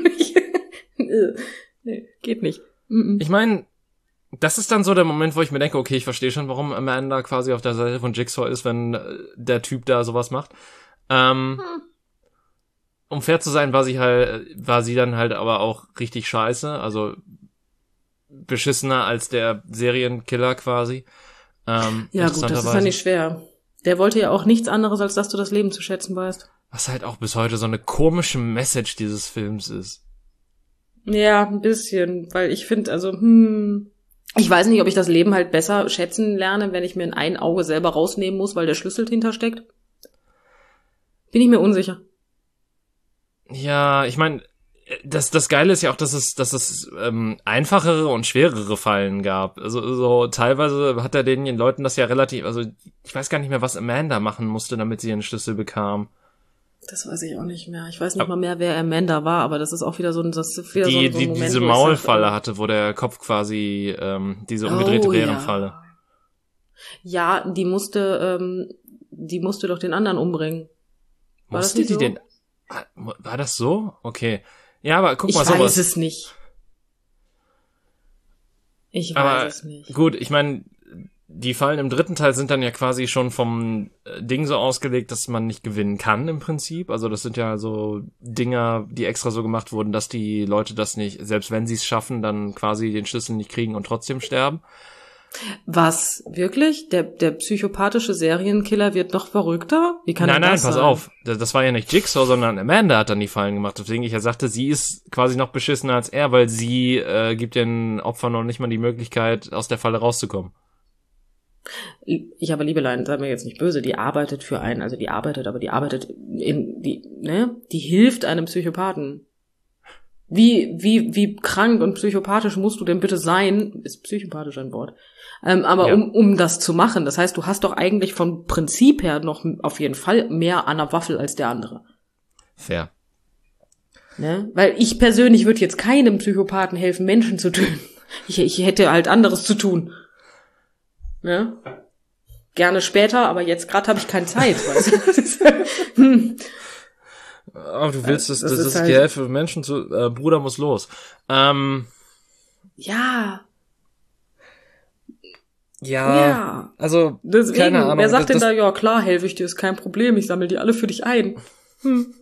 Nee, geht nicht. Ich meine, das ist dann so der Moment, wo ich mir denke, okay, ich verstehe schon, warum Amanda quasi auf der Seite von Jigsaw ist, wenn der Typ da sowas macht. Ähm, hm. Um fair zu sein, war sie halt, war sie dann halt aber auch richtig scheiße, also beschissener als der Serienkiller quasi. Ähm, ja gut, das ist ja nicht schwer. Der wollte ja auch nichts anderes, als dass du das Leben zu schätzen weißt. Was halt auch bis heute so eine komische Message dieses Films ist. Ja, ein bisschen, weil ich finde, also, hm, ich weiß nicht, ob ich das Leben halt besser schätzen lerne, wenn ich mir in ein Auge selber rausnehmen muss, weil der Schlüssel hintersteckt. Bin ich mir unsicher. Ja, ich meine, das das Geile ist ja auch, dass es dass es ähm, einfachere und schwerere Fallen gab. Also so teilweise hat er den Leuten das ja relativ, also ich weiß gar nicht mehr, was Amanda machen musste, damit sie ihren Schlüssel bekam. Das weiß ich auch nicht mehr. Ich weiß nicht mal mehr, wer Amanda war, aber das ist auch wieder so ein, das ist wieder die, so ein, so ein die, Moment, diese Maulfalle sag, hatte, wo der Kopf quasi ähm, diese umgedrehte oh, Bärenfalle. Ja. ja, die musste, ähm, die musste doch den anderen umbringen. War musste das die so? den? War das so? Okay. Ja, aber guck ich mal sowas. Ich weiß es nicht. Ich weiß aber es nicht. Gut, ich meine, die Fallen im dritten Teil sind dann ja quasi schon vom Ding so ausgelegt, dass man nicht gewinnen kann im Prinzip. Also das sind ja so Dinger, die extra so gemacht wurden, dass die Leute das nicht, selbst wenn sie es schaffen, dann quasi den Schlüssel nicht kriegen und trotzdem sterben. Was? Wirklich? Der, der psychopathische Serienkiller wird noch verrückter? Wie kann nein, das nein, sein? pass auf. Das, das war ja nicht Jigsaw, sondern Amanda hat dann die Fallen gemacht. Deswegen ich ja sagte, sie ist quasi noch beschissener als er, weil sie äh, gibt den Opfern noch nicht mal die Möglichkeit, aus der Falle rauszukommen. Ich aber, Liebelein, sei mir jetzt nicht böse, die arbeitet für einen, also die arbeitet, aber die arbeitet in, die, ne, die hilft einem Psychopathen. Wie, wie, wie krank und psychopathisch musst du denn bitte sein, ist psychopathisch ein Wort, ähm, aber Ja. um, um das zu machen. Das heißt, du hast doch eigentlich vom Prinzip her noch auf jeden Fall mehr an der Waffel als der andere. Fair. Ne? Weil ich persönlich würde jetzt keinem Psychopathen helfen, Menschen zu töten. Ich, ich hätte halt anderes zu tun. Ne? Gerne später, aber jetzt gerade habe ich keine Zeit. Weißt du? hm. Aber du willst, dass das das, ist das halt- Geld für Menschen zu, äh, Bruder muss los. Ähm, Ja, ja, ja. also, Deswegen, keine Ahnung. wer sagt das, denn da, ja klar, helfe ich dir, ist kein Problem, ich sammle die alle für dich ein. Hm.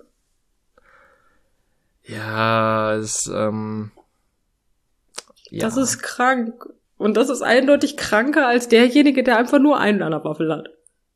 Ja, ist, ähm, ja. Das ist krank. Und das ist eindeutig kranker als derjenige, der einfach nur einen an der Waffel hat.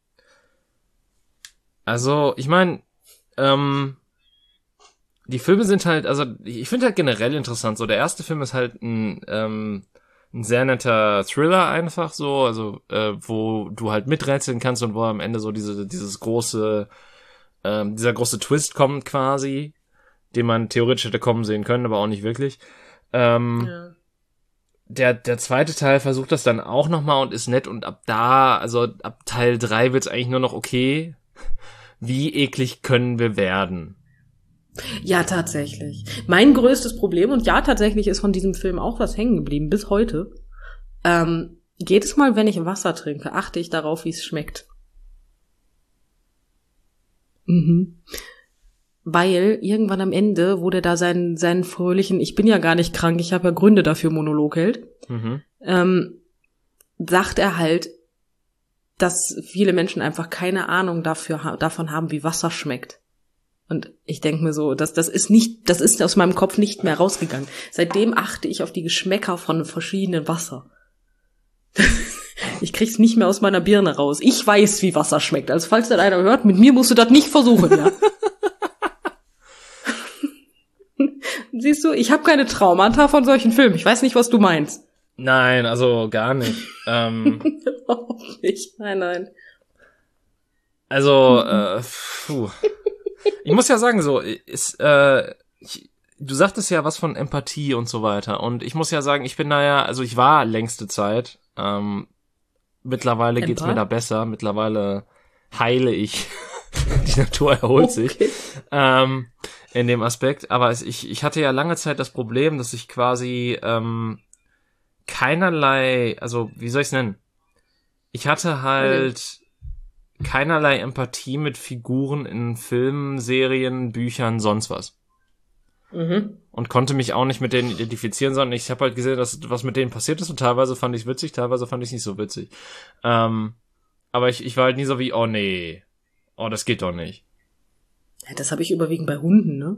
Also, ich meine, ähm, die Filme sind halt, also ich finde halt generell interessant. So, der erste Film ist halt ein, ähm, ein sehr netter Thriller einfach so, also äh, wo du halt miträtseln kannst und wo am Ende so diese dieses große, ähm, dieser große Twist kommt quasi, den man theoretisch hätte kommen sehen können, aber auch nicht wirklich. Ähm, Ja. Der, der zweite Teil versucht das dann auch nochmal und ist nett und ab da, also ab Teil drei wird's eigentlich nur noch okay. Wie eklig können wir werden? Ja, tatsächlich. Mein größtes Problem, und ja, tatsächlich ist von diesem Film auch was hängen geblieben, bis heute. Ähm, jedes Mal, wenn ich Wasser trinke, achte ich darauf, wie es schmeckt. Mhm. Weil irgendwann am Ende, wo der da seinen, seinen fröhlichen, ich bin ja gar nicht krank, ich habe ja Gründe dafür, Monolog hält, Mhm. ähm, sagt er halt, dass viele Menschen einfach keine Ahnung dafür ha- davon haben, wie Wasser schmeckt. Und ich denke mir so, das, das ist nicht, das ist aus meinem Kopf nicht mehr rausgegangen. Seitdem achte ich auf die Geschmäcker von verschiedenen Wasser. Ich krieg's nicht mehr aus meiner Birne raus. Ich weiß, wie Wasser schmeckt. Also falls das einer hört, mit mir musst du das nicht versuchen, ja. Siehst du, ich habe keine Traumata von solchen Filmen. Ich weiß nicht, was du meinst. Nein, also gar nicht. ähm, Überhaupt nicht. Nein, nein. also, äh, puh. Ich muss ja sagen, so, ist, äh, ich, du sagtest ja was von Empathie und so weiter. Und ich muss ja sagen, ich bin da ja, also ich war längste Zeit, ähm, mittlerweile geht's Empath? mir da besser, mittlerweile heile ich. Die Natur erholt sich. Okay. Ähm, in dem Aspekt. Aber es, ich, ich hatte ja lange Zeit das Problem, dass ich quasi ähm, keinerlei, also wie soll ich es nennen? Ich hatte halt keinerlei Empathie mit Figuren in Filmen, Serien, Büchern, sonst was. Mhm. Und konnte mich auch nicht mit denen identifizieren, sondern ich habe halt gesehen, dass was mit denen passiert ist und teilweise fand ich es witzig, teilweise fand ich es nicht so witzig. Ähm, aber ich, ich war halt nie so wie, oh nee, oh das geht doch nicht. Ja, das habe ich überwiegend bei Hunden, ne?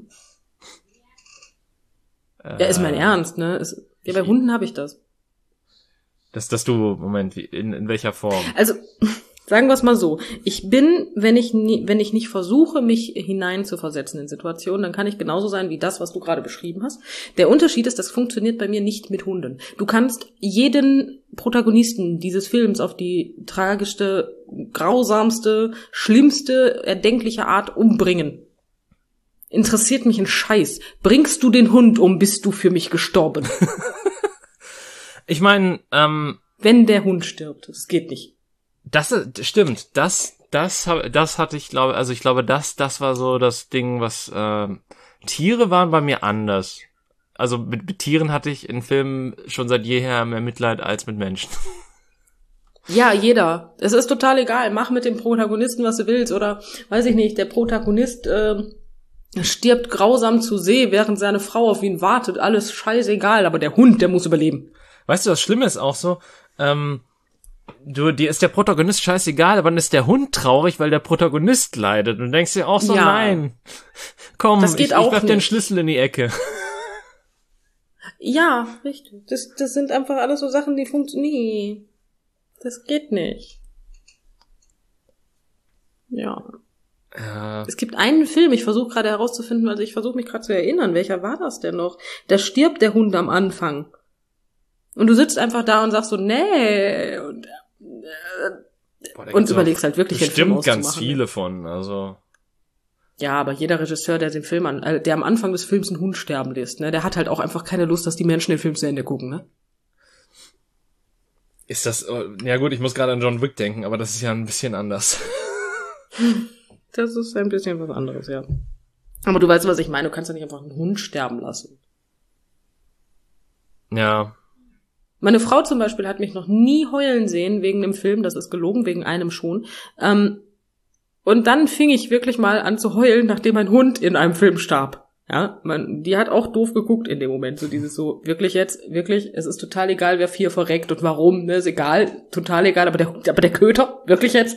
Äh, Ja, ist mein Ernst, ne? Ist, ja, bei ich- Hunden habe ich das. Dass, dass du, Moment, wie, in, in welcher Form? Also, sagen wir es mal so. Ich bin, wenn ich nie, wenn ich nicht versuche, mich hineinzuversetzen in Situationen, dann kann ich genauso sein wie das, was du gerade beschrieben hast. Der Unterschied ist, das funktioniert bei mir nicht mit Hunden. Du kannst jeden Protagonisten dieses Films auf die tragischste, grausamste, schlimmste, erdenkliche Art umbringen. Interessiert mich ein Scheiß. Bringst du den Hund um, bist du für mich gestorben. Ich meine, ähm, Wenn der Hund stirbt. Das geht nicht. das ist- stimmt, das, das, hab- das hatte ich, glaube, also ich glaube, das, das war so das Ding, was, ähm, Tiere waren bei mir anders. Also mit, mit Tieren hatte ich in Filmen schon seit jeher mehr Mitleid als mit Menschen. Ja, jeder. Es ist total egal. Mach mit dem Protagonisten, was du willst. Oder, weiß ich nicht, der Protagonist äh, stirbt grausam zu See, während seine Frau auf ihn wartet. Alles scheißegal. Aber der Hund, der muss überleben. Weißt du, das Schlimme ist auch so, ähm, du, dir ist der Protagonist scheißegal, aber dann ist der Hund traurig, weil der Protagonist leidet. Und du denkst dir auch so, Ja. nein, komm, Das geht ich, auch ich werf den nicht. Schlüssel in die Ecke. Ja, richtig. Das, das sind einfach alles so Sachen, die funktionieren. Das geht nicht. Ja. Äh, Es gibt einen Film, ich versuche gerade herauszufinden, also ich versuche mich gerade zu erinnern, welcher war das denn noch? Da stirbt der Hund am Anfang. Und du sitzt einfach da und sagst so, nee. Und, äh, boah, da und gibt's überlegst auch halt wirklich den Film bestimmt ganz auszumachen. viele von, also. Ja, aber jeder Regisseur, der den Film an, äh, der am Anfang des Films einen Hund sterben lässt, ne, der hat halt auch einfach keine Lust, dass die Menschen den Film zu Ende gucken, ne? Ist das, oh, ja gut, ich muss gerade an John Wick denken, aber das ist ja ein bisschen anders. Das ist ein bisschen was anderes, ja. Aber du weißt, was ich meine, du kannst ja nicht einfach einen Hund sterben lassen. Ja. Meine Frau zum Beispiel hat mich noch nie heulen sehen wegen dem Film, das ist gelogen, wegen einem schon. Ähm, und dann fing ich wirklich mal an zu heulen, nachdem ein Hund in einem Film starb. Ja, man, die hat auch doof geguckt in dem Moment, so dieses so, wirklich jetzt, wirklich, es ist total egal, wer vier verreckt und warum, ne, ist egal, total egal, aber der, aber der Köter, wirklich jetzt?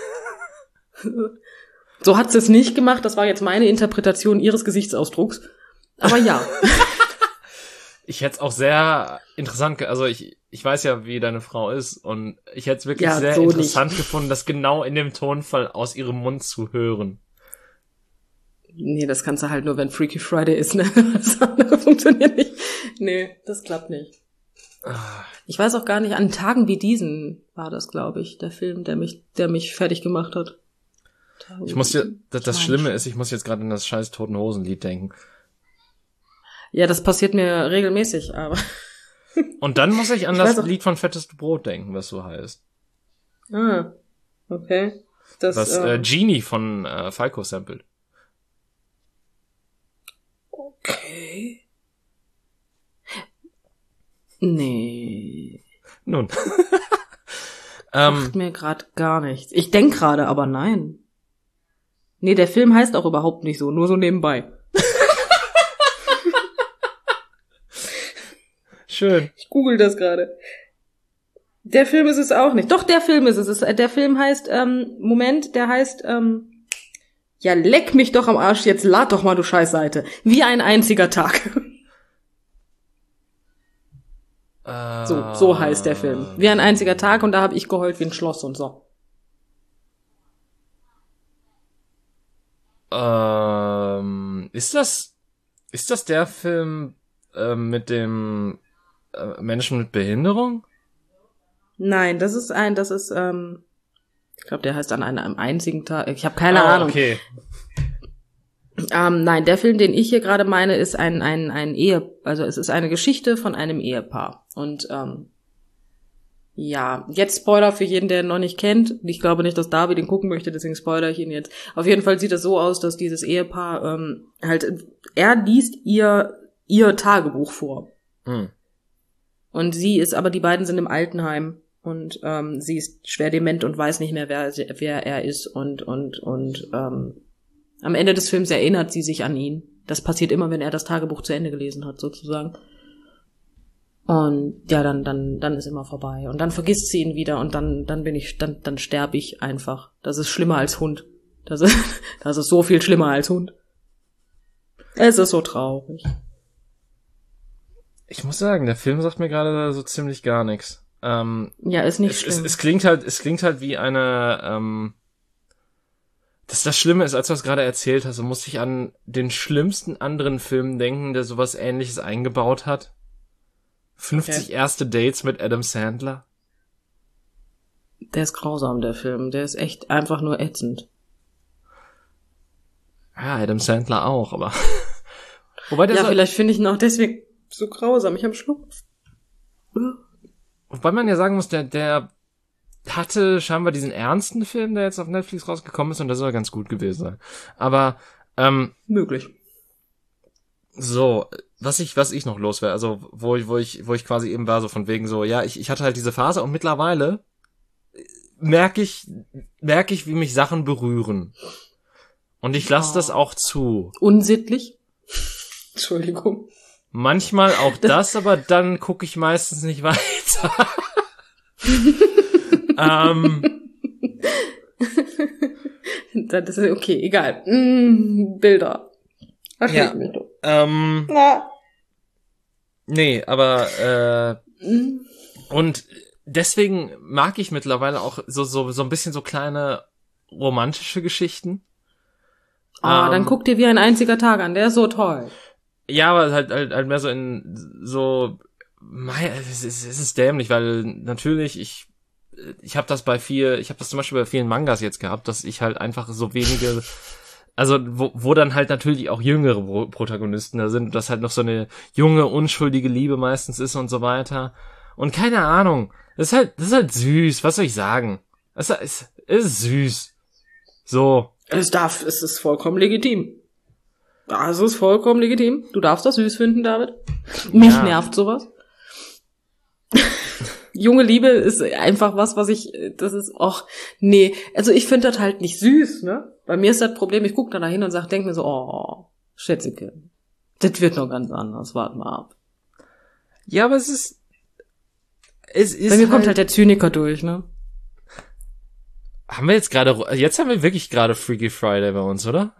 So hat sie es nicht gemacht, das war jetzt meine Interpretation ihres Gesichtsausdrucks. Aber ja. Ich hätte es auch sehr interessant, ge- also ich ich weiß ja, wie deine Frau ist und ich hätte es wirklich Ja, sehr so interessant nicht. gefunden, das genau in dem Tonfall aus ihrem Mund zu hören. Nee, das kannst du halt nur, wenn Freaky Friday ist, ne? Das andere funktioniert nicht. Nee, das klappt nicht. Ich weiß auch gar nicht, an Tagen wie diesen war das, glaube ich, der Film, der mich, der mich fertig gemacht hat. Tage Ich muss ja, wie- das, das ich Schlimme meine ist, ich muss jetzt gerade an das scheiß Toten Hosen Lied denken. Ja, das passiert mir regelmäßig, aber. Und dann muss ich an Ich das weiß auch- Lied von Fettes Brot denken, was so heißt. Ah, okay. Das, Was äh, äh, Genie von äh, Falco sampled. okay. Nee. Nun. ähm, Macht mir gerade gar nichts. Ich denk gerade, aber nein. Nee, der Film heißt auch überhaupt nicht so, nur so nebenbei. schön. Ich google das gerade. Der Film ist es auch nicht. Doch, der Film ist es. es ist, der Film heißt, ähm, Moment, der heißt, ähm, ja, leck mich doch am Arsch, jetzt lad doch mal, du Scheißseite. Wie ein einziger Tag. Äh, So, so heißt der Film. Wie ein einziger Tag und da habe ich geheult wie ein Schloss und so. Ähm, ist das, ist das der Film äh, mit dem äh, Menschen mit Behinderung? Nein, das ist ein, das ist, ähm, ich glaube, der heißt an einem einzigen Tag. Ich habe keine Ah, Ahnung. okay. Ähm, nein, der Film, den ich hier gerade meine, ist ein ein ein Ehe, also es ist eine Geschichte von einem Ehepaar. Und ähm, ja, jetzt Spoiler für jeden, der ihn noch nicht kennt. Ich glaube nicht, dass David den gucken möchte, deswegen spoilere ich ihn jetzt. Auf jeden Fall sieht es so aus, dass dieses Ehepaar ähm, halt, er liest ihr ihr Tagebuch vor. Hm. Und sie ist, aber die beiden sind im Altenheim und ähm, sie ist schwer dement und weiß nicht mehr, wer, wer er ist und und und ähm, am Ende des Films erinnert sie sich an ihn. Das passiert immer, wenn er das Tagebuch zu Ende gelesen hat, sozusagen. Und ja, dann dann dann ist immer vorbei und dann vergisst sie ihn wieder und dann dann bin ich dann dann sterbe ich einfach. Das ist schlimmer als Hund. Das ist das ist so viel schlimmer als Hund. Es ist so traurig. Ich muss sagen, der Film sagt mir gerade so ziemlich gar nichts. Ähm, Ja, ist nicht es, schlimm. es, es klingt halt, es klingt halt wie eine, ähm, das, das Schlimme ist, als du das gerade erzählt hast, so musste ich an den schlimmsten anderen Film denken, der sowas Ähnliches eingebaut hat. fünfzig Okay. erste Dates mit Adam Sandler. Der ist grausam, der Film. Der ist echt einfach nur ätzend. Ja, Adam Sandler auch, aber wobei der Ja, so, vielleicht finde ich ihn auch deswegen so grausam. Ich habe Schluck. wobei man ja sagen muss, der, der hatte scheinbar diesen ernsten Film, der jetzt auf Netflix rausgekommen ist und der soll ganz gut gewesen sein. Aber ähm, Möglich. so, was ich, was ich noch los wäre, also wo ich, wo ich, wo ich quasi eben war, so von wegen so, ja, ich, ich hatte halt diese Phase und mittlerweile merke ich, merke ich, wie mich Sachen berühren. Und ich lasse Oh. das auch zu. Unsittlich. Entschuldigung. Manchmal auch das, aber dann gucke ich meistens nicht weiter. ähm, Das ist okay, egal. Mm, Bilder. Verstehe Ja. ich mich doch. ähm, Na. nee, aber äh, Mm. und deswegen mag ich mittlerweile auch so so so ein bisschen so kleine romantische Geschichten. Ah, ähm, dann guck dir wie ein einziger Tag an, der ist so toll. Ja, aber halt, halt, halt mehr so in so, mei, es ist, es ist dämlich, weil natürlich, ich, ich habe das bei viel, ich habe das zum Beispiel bei vielen Mangas jetzt gehabt, dass ich halt einfach so wenige, also wo, wo dann halt natürlich auch jüngere Pro- Protagonisten da sind, dass halt noch so eine junge, unschuldige Liebe meistens ist und so weiter. Und keine Ahnung, das ist halt, das ist halt süß, was soll ich sagen? Es ist, es ist süß. So. Es darf, es ist vollkommen legitim. Also ist vollkommen legitim. Du darfst das süß finden, David. Mich Ja. nervt sowas. Junge Liebe ist einfach was, was ich, das ist, och, nee. Also ich finde das halt nicht süß, ne? Bei mir ist das Problem, ich gucke da hin und sag, denk mir so, oh, Schätzeke, das wird noch ganz anders, warte mal ab. Ja, aber es ist, es ist Bei mir halt, kommt halt der Zyniker durch, ne? haben wir jetzt gerade, jetzt haben wir wirklich gerade Freaky Friday bei uns, oder?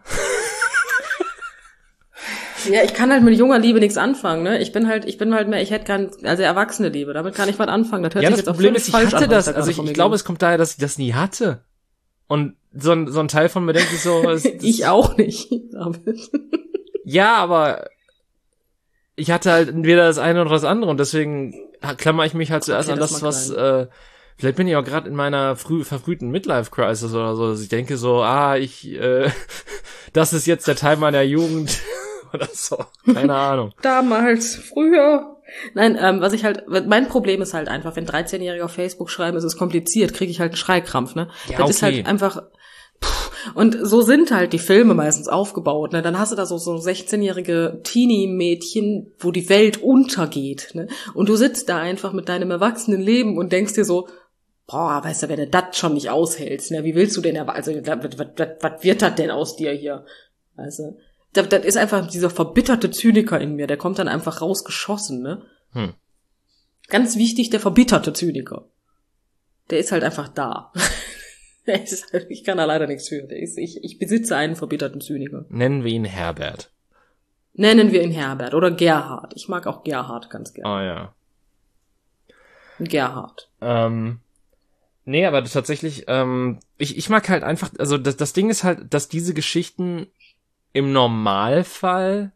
Ja, ich kann halt mit junger Liebe nichts anfangen, ne? Ich bin halt, ich bin halt mehr, ich hätte gern, also erwachsene Liebe, damit kann ich was anfangen. Das hört Ja, sich das jetzt auch Problem völlig ist, ich falsch hatte an, das, was da also gerade ich, von mir ich glaube, ging. es kommt daher, dass ich das nie hatte. Und so ein, so ein Teil von mir denkt sich so, es, das, Ich auch nicht, David. ja, aber ich hatte halt entweder das eine oder das andere und deswegen klammer ich mich halt zuerst Okay, an das das, mag was, sein. äh, vielleicht bin ich auch gerade in meiner früh, verfrühten Midlife-Crisis oder so, dass ich denke so, ah, ich, äh, das ist jetzt der Teil meiner Jugend oder so, keine Ahnung. Damals, früher. Nein, ähm, was ich halt, mein Problem ist halt einfach, wenn dreizehnjährige auf Facebook schreiben, es ist kompliziert, kriege ich halt einen Schreikrampf, ne? Ja, das ist okay. halt einfach, pff, und so sind halt die Filme meistens aufgebaut, ne? Dann hast du da so, so sechzehnjährige Teenie-Mädchen, wo die Welt untergeht, ne? Und du sitzt da einfach mit deinem erwachsenen Leben und denkst dir so, boah, weißt du, wenn du das schon nicht aushältst, ne? Wie willst du denn, also, was, was, was, was wird das denn aus dir hier? Weißt du? Das, das ist einfach dieser verbitterte Zyniker in mir, der kommt dann einfach rausgeschossen, ne? Hm. Ganz wichtig, der verbitterte Zyniker. Der ist halt einfach da. Der ist halt, ich kann da leider nichts für. Der ist, ich, ich besitze einen verbitterten Zyniker. Nennen wir ihn Herbert. Nennen wir ihn Herbert oder Gerhard. Ich mag auch Gerhard ganz gerne. Ah, ja. Gerhard. Ähm, nee, aber tatsächlich, ähm, ich, ich mag halt einfach, also das, das Ding ist halt, dass diese Geschichten im Normalfall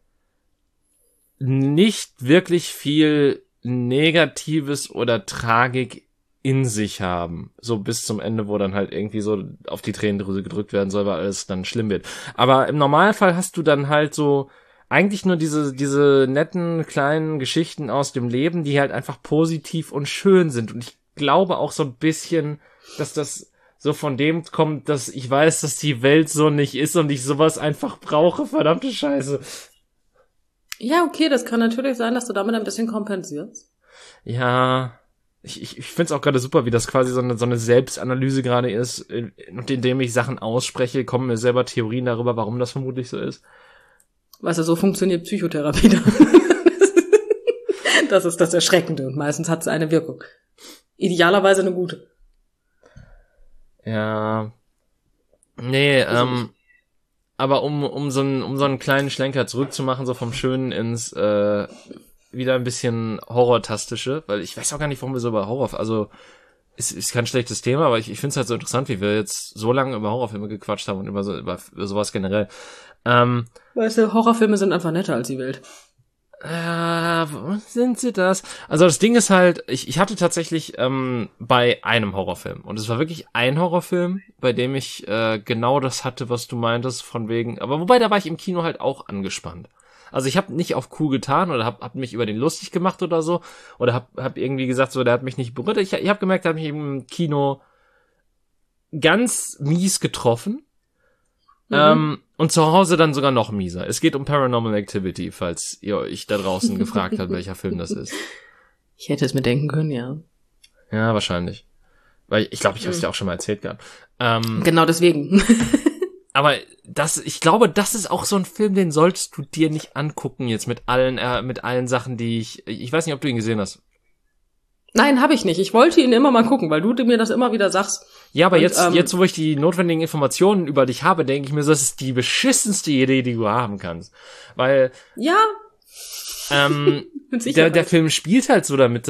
nicht wirklich viel Negatives oder Tragik in sich haben. So bis zum Ende, wo dann halt irgendwie so auf die Tränendrüse gedrückt werden soll, weil alles dann schlimm wird. Aber im Normalfall hast du dann halt so eigentlich nur diese, diese netten kleinen Geschichten aus dem Leben, die halt einfach positiv und schön sind. Und ich glaube auch so ein bisschen, dass das so von dem kommt, dass ich weiß, dass die Welt so nicht ist und ich sowas einfach brauche. Verdammte Scheiße. Ja, okay, das kann natürlich sein, dass du damit ein bisschen kompensierst. Ja, ich, ich, ich finde es auch gerade super, wie das quasi so eine, so eine Selbstanalyse gerade ist. Und indem ich Sachen ausspreche, kommen mir selber Theorien darüber, warum das vermutlich so ist. Weißt du, so funktioniert Psychotherapie dann. Das ist das Erschreckende und meistens hat es eine Wirkung. Idealerweise eine gute. Ja. Nee, ähm, aber um, um so einen, um so einen kleinen Schlenker zurückzumachen, so vom Schönen ins, äh, wieder ein bisschen Horrortastische, weil ich weiß auch gar nicht, warum wir so über Horror, also, ist, ist kein schlechtes Thema, aber ich, ich finde es halt so interessant, wie wir jetzt so lange über Horrorfilme gequatscht haben und über, so, über, über sowas generell. Ähm, Weißt du, Horrorfilme sind einfach netter als die Welt. Äh, sind sie das? Also das Ding ist halt, ich, ich hatte tatsächlich ähm, bei einem Horrorfilm, und es war wirklich ein Horrorfilm, bei dem ich äh, genau das hatte, was du meintest, von wegen, aber wobei, da war ich im Kino halt auch angespannt. Also ich habe nicht auf cool getan oder hab, hab mich über den lustig gemacht oder so, oder hab, hab irgendwie gesagt, so, der hat mich nicht berührt. Ich, ich habe gemerkt, er hat mich im Kino ganz mies getroffen. Mhm. Ähm, und zu Hause dann sogar noch mieser. Es geht um Paranormal Activity, falls ihr euch da draußen gefragt habt, welcher Film das ist. Ich hätte es mir denken können, ja. Ja, wahrscheinlich. Weil ich glaube, ich habe es dir auch schon mal erzählt gehabt. Ähm, genau deswegen. aber das, ich glaube, das ist auch so ein Film, den solltest du dir nicht angucken jetzt mit allen, äh, mit allen Sachen, die ich. Ich weiß nicht, ob du ihn gesehen hast. Nein, habe ich nicht. Ich wollte ihn immer mal gucken, weil du mir das immer wieder sagst. Ja, aber und, jetzt, ähm, jetzt, wo ich die notwendigen Informationen über dich habe, denke ich mir, das ist die beschissenste Idee, die du haben kannst. Weil, ja, ähm, mit der, Sicherheit. der Film spielt halt so damit, dass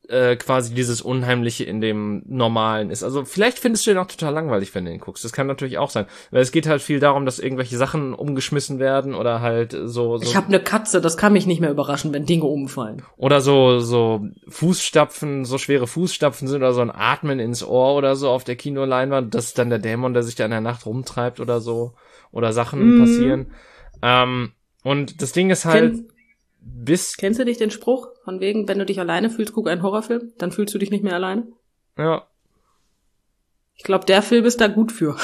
äh, quasi dieses Unheimliche in dem Normalen ist. Also vielleicht findest du den auch total langweilig, wenn du den guckst. Das kann natürlich auch sein. Weil es geht halt viel darum, dass irgendwelche Sachen umgeschmissen werden oder halt so... so ich habe eine Katze, das kann mich nicht mehr überraschen, wenn Dinge umfallen. Oder so so Fußstapfen, so schwere Fußstapfen sind oder so ein Atmen ins Ohr oder so auf der Kinoleinwand. Das ist dann der Dämon, der sich da in der Nacht rumtreibt oder so. Oder Sachen mm. passieren. Ähm, und das Ding ist halt... Kenn bis Kennst du dich den Spruch von wegen, wenn du dich alleine fühlst, guck einen Horrorfilm, dann fühlst du dich nicht mehr alleine? Ja. Ich glaube, der Film ist da gut für.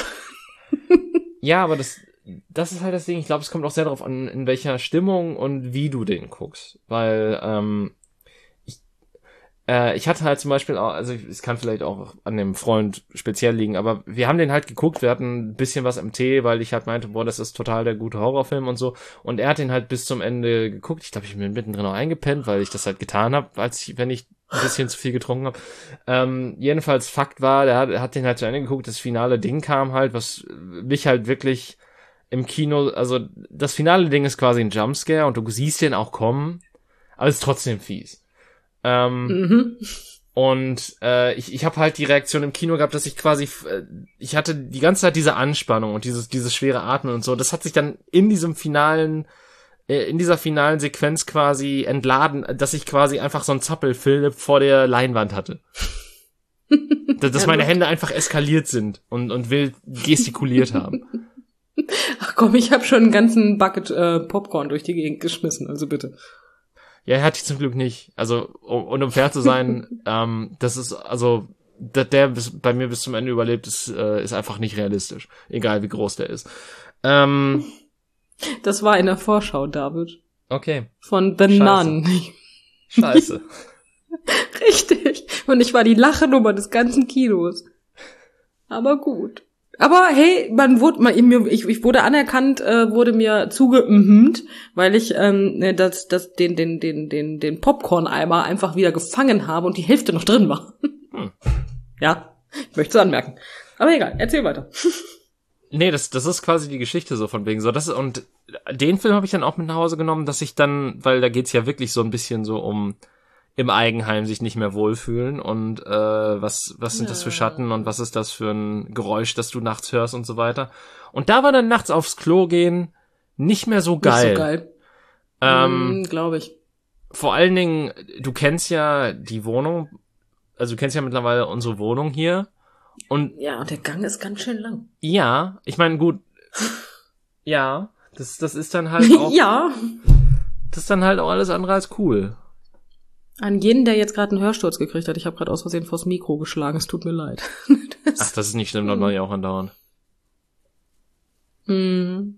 Ja, aber das das ist halt das Ding. Ich glaube, es kommt auch sehr darauf an, in welcher Stimmung und wie du den guckst. Weil ähm, ich äh, ich hatte halt zum Beispiel auch, also es kann vielleicht auch an dem Freund speziell liegen, aber wir haben den halt geguckt, wir hatten ein bisschen was im Tee, weil ich halt meinte, boah, das ist total der gute Horrorfilm und so. Und er hat den halt bis zum Ende geguckt. Ich glaube, ich bin mittendrin auch eingepennt, weil ich das halt getan habe, als ich, wenn ich ein bisschen zu viel getrunken habe. Ähm, jedenfalls Fakt war, der hat, er hat den halt zu Ende geguckt, das finale Ding kam halt, was mich halt wirklich im Kino, also das finale Ding ist quasi ein Jumpscare und du siehst den auch kommen, aber es ist trotzdem fies. Ähm, Mhm. Und äh, ich, ich habe halt die Reaktion im Kino gehabt, dass ich quasi, äh, ich hatte die ganze Zeit diese Anspannung und dieses dieses schwere Atmen und so. Das hat sich dann in diesem finalen, äh, in dieser finalen Sequenz quasi entladen, dass ich quasi einfach so ein Zappel-Philipp vor der Leinwand hatte. dass dass Ja, meine gut. Hände einfach eskaliert sind und und wild gestikuliert haben. Ach komm, ich habe schon einen ganzen Bucket äh, Popcorn durch die Gegend geschmissen, also bitte. Ja, hatte ich zum Glück nicht. Also, um, und um fair zu sein, ähm, das ist, also, der, der bis, bei mir bis zum Ende überlebt, ist, äh, ist einfach nicht realistisch. Egal, wie groß der ist. Ähm, Das war in der Vorschau, David. okay. Von The Nun. Scheiße. Richtig. Und ich war die Lachnummer des ganzen Kinos. Aber gut. Aber hey, man wurde, man, ich, ich wurde anerkannt, äh, wurde mir zugemmt, weil ich ähm, ne, das, das, den, den, den, den, den Popcorn-Eimer einfach wieder gefangen habe und die Hälfte noch drin war. Hm. Ja, ich möchte es anmerken. Aber egal, erzähl weiter. Nee, das, das ist quasi die Geschichte so von wegen so. Das, und den Film habe ich dann auch mit nach Hause genommen, dass ich dann, weil da geht's ja wirklich so ein bisschen so um im Eigenheim sich nicht mehr wohlfühlen und äh, was was sind das für Schatten und was ist das für ein Geräusch, das du nachts hörst und so weiter. Und da war dann nachts aufs Klo gehen nicht mehr so geil. Nicht so geil. Ähm, mm, glaube ich. Vor allen Dingen, du kennst ja die Wohnung, also du kennst ja mittlerweile unsere Wohnung hier und Ja, und der Gang ist ganz schön lang. ja, ich meine gut, ja, das das ist dann halt auch, Ja. das ist dann halt auch alles andere als cool. An jeden, der jetzt gerade einen Hörsturz gekriegt hat, ich habe gerade aus Versehen vors Mikro geschlagen, es tut mir leid. Das, Ach, das ist nicht schlimm, das mache ich auch andauernd. mm.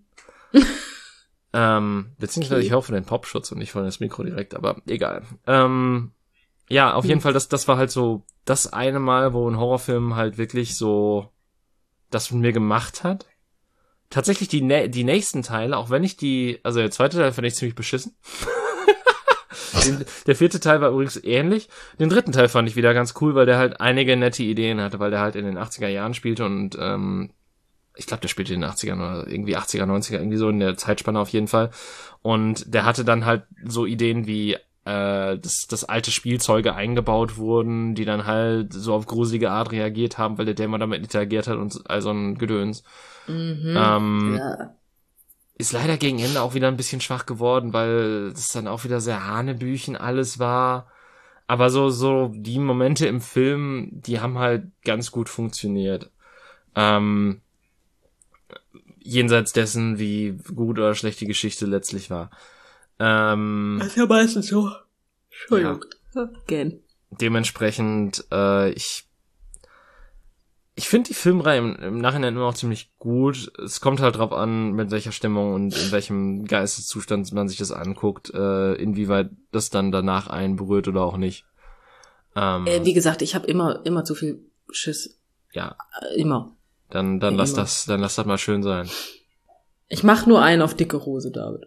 Ähm, beziehungsweise Okay. ich hoffe den Popschutz und nicht von das Mikro direkt, aber egal. Ähm, ja, auf jeden Hm. Fall, das, das war halt so das eine Mal, wo ein Horrorfilm halt wirklich so das mit mir gemacht hat. Tatsächlich die, nä- die nächsten Teile, auch wenn ich die, also der zweite Teil fand ich ziemlich beschissen. Den, der vierte Teil war übrigens ähnlich. Den dritten Teil fand ich wieder ganz cool, weil der halt einige nette Ideen hatte, weil der halt in den achtziger Jahren spielte und ähm, ich glaube, der spielte in den achtzigern oder irgendwie achtziger, neunziger, irgendwie so in der Zeitspanne auf jeden Fall. Und der hatte dann halt so Ideen wie, äh, dass, dass alte Spielzeuge eingebaut wurden, die dann halt so auf gruselige Art reagiert haben, weil der Dämon damit interagiert hat und all so ein Gedöns. Mhm. Ähm, Ja. Ist leider gegen Ende auch wieder ein bisschen schwach geworden, weil das dann auch wieder sehr Hanebüchen alles war. Aber so, so die Momente im Film, die haben halt ganz gut funktioniert. Ähm, jenseits dessen, wie gut oder schlecht die Geschichte letztlich war. Ähm, Das ist ja meistens so. Entschuldigung. Ja. Gern. dementsprechend, äh, ich ich finde die Filmreihe im, im Nachhinein immer auch ziemlich gut. Es kommt halt drauf an, mit welcher Stimmung und in welchem Geisteszustand man sich das anguckt, äh, inwieweit das dann danach einen berührt oder auch nicht. Ähm, Äh, wie gesagt, ich habe immer, immer zu viel Schiss. ja, Äh, immer. dann dann Ja, lass immer. das, dann lass das mal schön sein. Ich mach nur einen auf dicke Hose, David.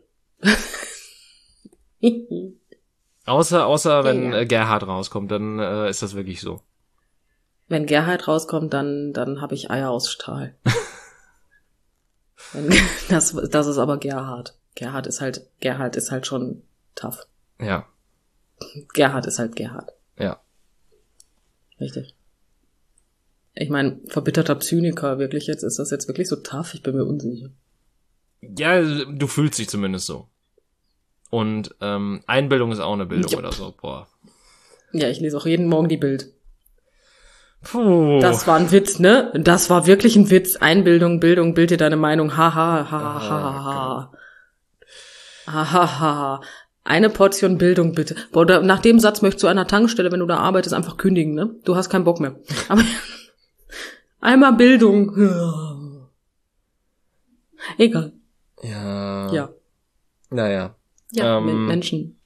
Außer außer wenn Ja, ja. Äh, Gerhard rauskommt, dann äh, ist das wirklich so. Wenn Gerhard rauskommt, dann, dann habe ich Eier aus Stahl. Wenn- das, das ist aber Gerhard. Gerhard ist halt, Gerhard ist halt schon tough. Ja, Gerhard ist halt Gerhard. ja. Richtig. Ich meine, verbitterter Zyniker, wirklich jetzt, ist das jetzt wirklich so tough? Ich bin mir unsicher. Ja, du fühlst dich zumindest so. Und ähm, Einbildung ist auch eine Bildung Jupp. oder so, boah. Ja, ich lese auch jeden Morgen die Bild. Puh. Das war ein Witz, ne? Das war wirklich ein Witz. Einbildung, Bildung, bild dir deine Meinung. Ha, ha, ha, ha, ha, ha. Ha, ha, ha. Eine Portion Bildung, bitte. Boah, da, nach dem Satz möchtest du an einer Tankstelle, wenn du da arbeitest, einfach kündigen, ne? Du hast keinen Bock mehr. Aber einmal Bildung. Egal. Ja. Ja. Naja. Ja, ähm, Menschen.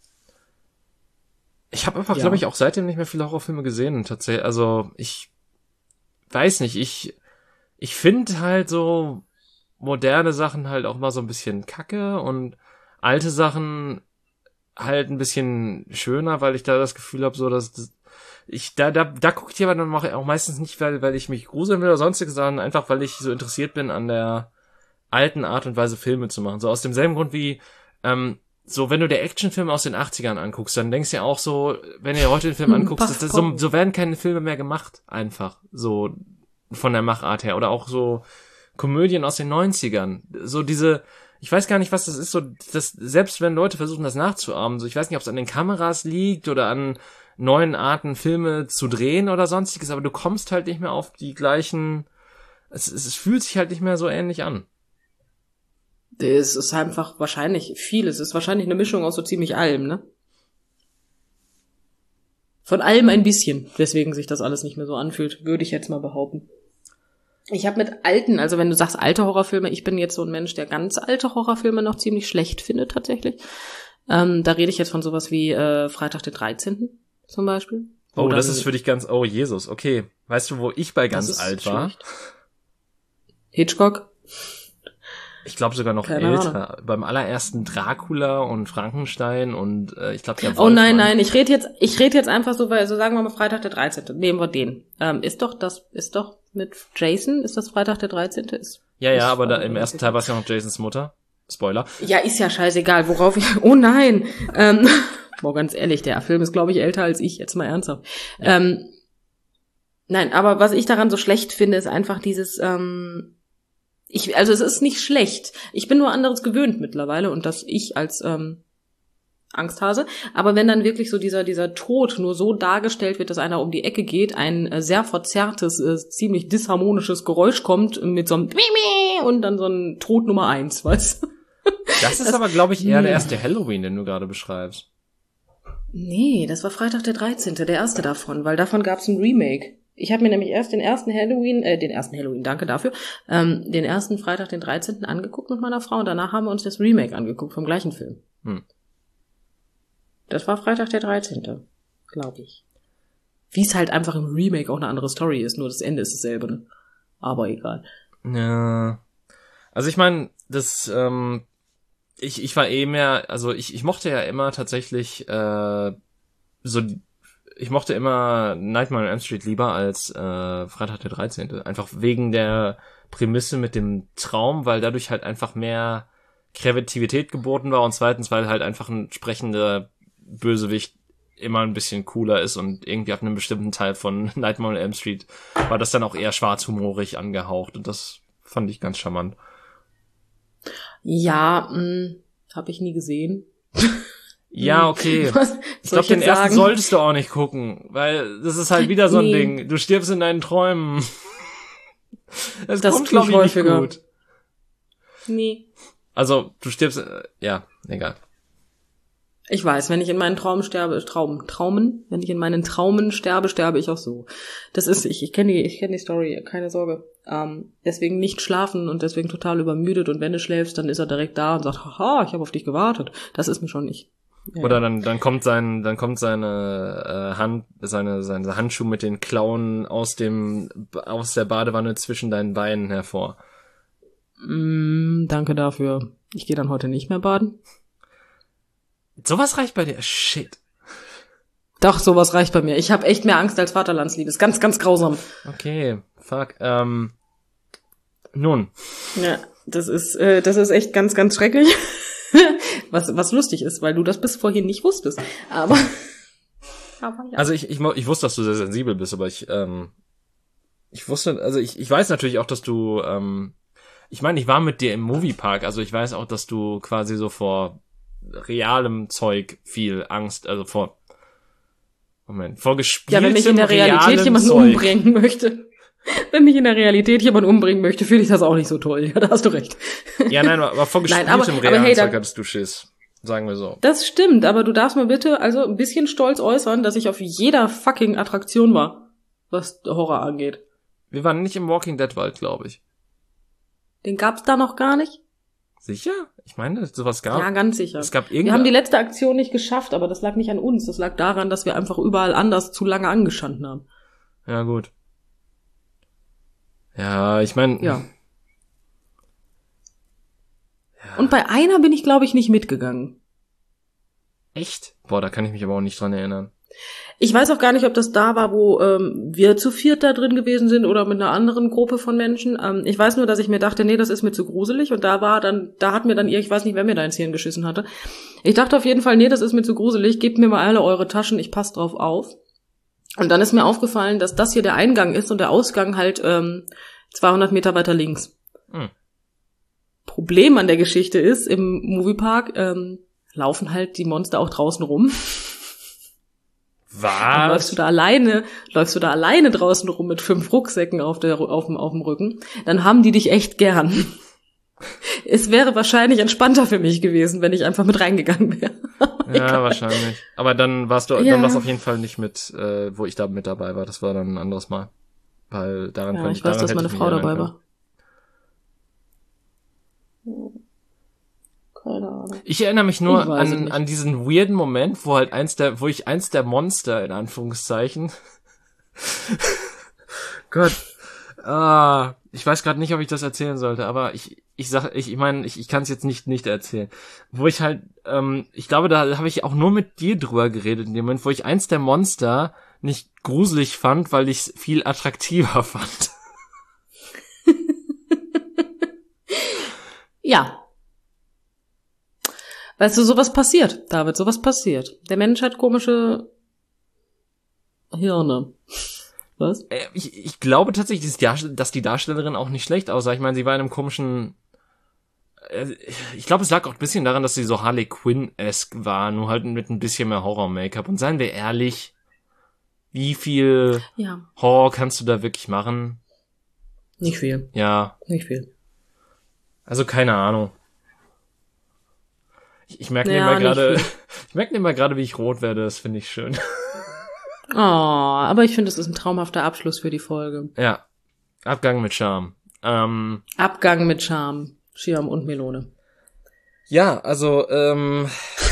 Ich habe einfach, Ja. glaube ich, auch seitdem nicht mehr viele Horrorfilme gesehen. Tatsächlich, also ich weiß nicht, ich ich finde halt so moderne Sachen halt auch mal so ein bisschen kacke und alte Sachen halt ein bisschen schöner, weil ich da das Gefühl habe, so dass das, ich da da da gucke ich aber dann auch meistens nicht, weil weil ich mich gruseln will oder sonstiges, sondern einfach, weil ich so interessiert bin an der alten Art und Weise Filme zu machen. So aus demselben Grund wie ähm, so, wenn du dir Actionfilme aus den achtzigern anguckst, dann denkst du ja auch so, wenn du dir heute den Film anguckst, das, das, so, so werden keine Filme mehr gemacht, einfach, so von der Machart her. Oder auch so Komödien aus den neunzigern. So diese, ich weiß gar nicht, was das ist, so, das, selbst wenn Leute versuchen, das nachzuahmen, so, ich weiß nicht, ob es an den Kameras liegt oder an neuen Arten, Filme zu drehen oder sonstiges, aber du kommst halt nicht mehr auf die gleichen, es, es, es fühlt sich halt nicht mehr so ähnlich an. Es ist einfach wahrscheinlich vieles. Es ist wahrscheinlich eine Mischung aus so ziemlich allem, ne? Von allem ein bisschen, weswegen sich das alles nicht mehr so anfühlt, würde ich jetzt mal behaupten. Ich habe mit alten, also wenn du sagst alte Horrorfilme, ich bin jetzt so ein Mensch, der ganz alte Horrorfilme noch ziemlich schlecht findet tatsächlich. Ähm, da rede ich jetzt von sowas wie äh, Freitag der dreizehnten zum Beispiel. Oh, Oder das ist für dich ganz, oh Jesus, okay. Weißt du, wo ich bei ganz alt war? schlecht. Hitchcock? Ich glaube sogar noch Keine älter. Ahnung. Beim allerersten Dracula und Frankenstein und äh, ich glaube der Oh Wolfmann. nein, nein, ich rede jetzt, ich rede jetzt einfach so, weil so sagen wir mal Freitag der dreizehnte. Nehmen wir den. Ähm, ist doch das, ist doch mit Jason, ist das Freitag der dreizehnte? Ist, Ja, ja, ist aber da, Freitag im der ersten Teil war es ja noch Jasons Mutter. Spoiler. Ja, ist ja scheißegal, worauf ich, oh nein, ähm, boah, ganz ehrlich, der Film ist, glaube ich, älter als ich, jetzt mal ernsthaft. Ja. Ähm, nein, aber was ich daran so schlecht finde, ist einfach dieses, ähm, ich, also es ist nicht schlecht. Ich bin nur anderes gewöhnt mittlerweile und das ich als ähm, Angsthase. Aber wenn dann wirklich so dieser dieser Tod nur so dargestellt wird, dass einer um die Ecke geht, ein äh, sehr verzerrtes, äh, ziemlich disharmonisches Geräusch kommt mit so einem Mimi und dann so ein Tod Nummer eins, weißt du? Das ist das, aber, glaube ich, eher der erste Halloween, den du gerade beschreibst. Nee, das war Freitag der dreizehnte, der erste davon, weil davon gab es ein Remake. Ich habe mir nämlich erst den ersten Halloween, äh, den ersten Halloween, danke dafür, ähm, den ersten Freitag, den dreizehnten angeguckt mit meiner Frau und danach haben wir uns das Remake angeguckt vom gleichen Film. Hm. Das war Freitag der dreizehnte, glaube ich. Wie es halt einfach im Remake auch eine andere Story ist, nur das Ende ist dasselbe, ne? Aber egal. Ja. Also ich meine, das, ähm, ich, ich war eh mehr, also ich, ich mochte ja immer tatsächlich, äh, so, ich mochte immer Nightmare on Elm Street lieber als äh, Freitag der dreizehnte. Einfach wegen der Prämisse mit dem Traum, weil dadurch halt einfach mehr Kreativität geboten war und zweitens, weil halt einfach ein sprechender Bösewicht immer ein bisschen cooler ist und irgendwie ab einem bestimmten Teil von Nightmare on Elm Street war das dann auch eher schwarzhumorig angehaucht und das fand ich ganz charmant. Ja, mh, habe ich nie gesehen. Ja, okay. Was ich soll glaube, den jetzt ersten sagen? solltest du auch nicht gucken, weil das ist halt wieder so ein Nee. Ding. Du stirbst in deinen Träumen. Das, Das kommt, tue glaube ich ich, nicht häufiger. gut. Nee. Also, du stirbst, äh, ja, egal. Ich weiß, wenn ich in meinen Traum sterbe, Traum, Traumen, wenn ich in meinen Traumen sterbe, sterbe ich auch so. Das ist ich. Ich kenne die, ich kenne die Story, keine Sorge. Ähm, deswegen nicht schlafen und deswegen total übermüdet und wenn du schläfst, dann ist er direkt da und sagt, haha, ich habe auf dich gewartet. Das ist mir schon nicht. Ja, Oder ja. dann, dann kommt sein, dann kommt seine äh, Hand, seine, seine Handschuh mit den Klauen aus dem, aus der Badewanne zwischen deinen Beinen hervor. Mm, danke dafür. Ich gehe dann heute nicht mehr baden. Sowas reicht bei dir? Shit. Doch, sowas reicht bei mir. Ich habe echt mehr Angst als Vaterlandsliebe. Ist ganz, ganz grausam. Okay, fuck. Ähm, nun. Ja, das ist, äh, das ist echt ganz, ganz schrecklich. was, was lustig ist, weil du das bis vorhin nicht wusstest. Aber Aber ja. Also ich, ich, ich wusste, dass du sehr sensibel bist, aber ich, ähm, ich wusste, also ich, ich weiß natürlich auch, dass du, ähm, ich meine, ich war mit dir im Moviepark, also ich weiß auch, dass du quasi so vor realem Zeug viel Angst, also vor, Moment, vor gespieltem Ja, wenn mich in der Realität jemand Zeug. umbringen möchte. Wenn mich in der Realität jemand umbringen möchte, finde ich das auch nicht so toll. Ja, da hast du recht. Ja, nein, aber vor gespieltem nein, aber, realen aber hey, Zeug da, hattest du Schiss. Sagen wir so. Das stimmt, aber du darfst mir bitte also ein bisschen stolz äußern, dass ich auf jeder fucking Attraktion war, was Horror angeht. Wir waren nicht im Walking Dead Wald, glaube ich. Den gab's da noch gar nicht? Sicher? Ich meine, sowas gab. Ja, ganz sicher. Es gab wir haben die letzte Aktion nicht geschafft, aber das lag nicht an uns. Das lag daran, dass wir einfach überall anders zu lange angestanden haben. Ja, gut. Ja, ich meine. Ja. ja. Und bei einer bin ich, glaube ich, nicht mitgegangen. Echt? Boah, da kann ich mich aber auch nicht dran erinnern. Ich weiß auch gar nicht, ob das da war, wo ähm, wir zu viert da drin gewesen sind oder mit einer anderen Gruppe von Menschen. Ähm, ich weiß nur, dass ich mir dachte, nee, das ist mir zu gruselig. Und da war dann, da hat mir dann ihr, ich weiß nicht, wer mir da ins Hirn geschissen hatte. Ich dachte auf jeden Fall, nee, das ist mir zu gruselig. Gebt mir mal alle eure Taschen, ich passe drauf auf. Und dann ist mir aufgefallen, dass das hier der Eingang ist und der Ausgang halt ähm, zweihundert Meter weiter links. Hm. Problem an der Geschichte ist, im Moviepark ähm, laufen halt die Monster auch draußen rum. Was? Dann läufst du da alleine, läufst du da alleine draußen rum mit fünf Rucksäcken auf der, auf dem, auf dem Rücken, dann haben die dich echt gern. Es wäre wahrscheinlich entspannter für mich gewesen, wenn ich einfach mit reingegangen wäre. Ja, wahrscheinlich. Aber dann warst du, ja. dann warst du auf jeden Fall nicht mit, äh, wo ich da mit dabei war. Das war dann ein anderes Mal. Weil daran ja, konnte ich weiß, dass meine Frau dabei war. Keine Ahnung. Ich erinnere mich nur an, nicht. an diesen weirden Moment, wo halt eins der, wo ich eins der Monster, in Anführungszeichen, Gott, ah, ich weiß gerade nicht, ob ich das erzählen sollte, aber ich, ich sag, ich, ich meine, ich, ich kann es jetzt nicht, nicht erzählen. Wo ich halt, ähm, ich glaube, da habe ich auch nur mit dir drüber geredet, in dem Moment, wo ich eins der Monster nicht gruselig fand, weil ich es viel attraktiver fand. Ja. Weißt du, sowas passiert, David, sowas passiert. Der Mensch hat komische Hirne. Was? Äh, ich, ich glaube tatsächlich, dass die Darstellerin auch nicht schlecht aussah. Ich meine, sie war in einem komischen... Äh, ich glaube, es lag auch ein bisschen daran, dass sie so Harley Quinn-esque war, nur halt mit ein bisschen mehr Horror-Make-up. Und seien wir ehrlich, wie viel ja. Horror kannst du da wirklich machen? Nicht viel. Ja. Nicht viel. Also keine Ahnung. Ich, ich merke ja, mir gerade, ich merke mir gerade, wie ich rot werde. Das finde ich schön. Oh, aber ich finde, es ist ein traumhafter Abschluss für die Folge. Ja. Abgang mit Charme. Ähm, Abgang mit Charme. Schirm und Melone. Ja, also, ähm,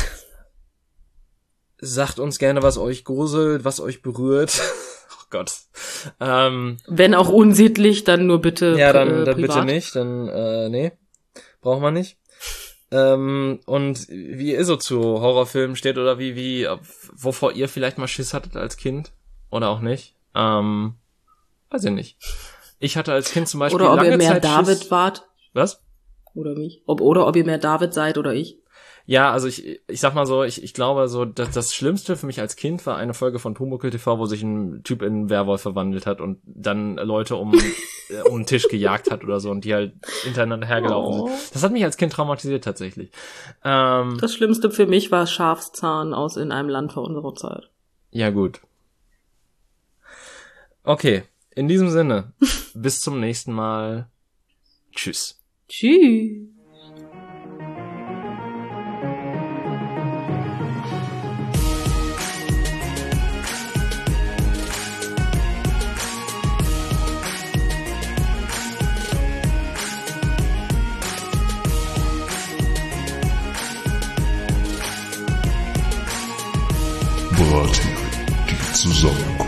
sagt uns gerne, was euch gruselt, was euch berührt. Oh Gott. Ähm, Wenn auch unsittlich, dann nur bitte Ja, dann, äh, dann privat. bitte nicht. Dann, äh, nee. Braucht man nicht. Ähm, und wie ihr so zu Horrorfilmen steht oder wie, wie, wovor ihr vielleicht mal Schiss hattet als Kind oder auch nicht. Ähm, weiß ich nicht. Ich hatte als Kind zum Beispiel Oder ob lange ihr mehr Zeit David Schiss. wart. Was? Oder mich. Ob, oder ob ihr mehr David seid oder ich. Ja, also ich, ich sag mal so, ich, ich glaube so, dass das Schlimmste für mich als Kind war eine Folge von Pumuckl T V, wo sich ein Typ in einen Werwolf verwandelt hat und dann Leute um, äh, um den Tisch gejagt hat oder so und die halt hintereinander hergelaufen Oh. sind. Das hat mich als Kind traumatisiert tatsächlich. Ähm, Das Schlimmste für mich war Schafszahn aus In einem Land vor unserer Zeit. ja gut. Okay, in diesem Sinne, bis zum nächsten Mal. Tschüss. Tschüss. Bratheri, die Zusammenkunft.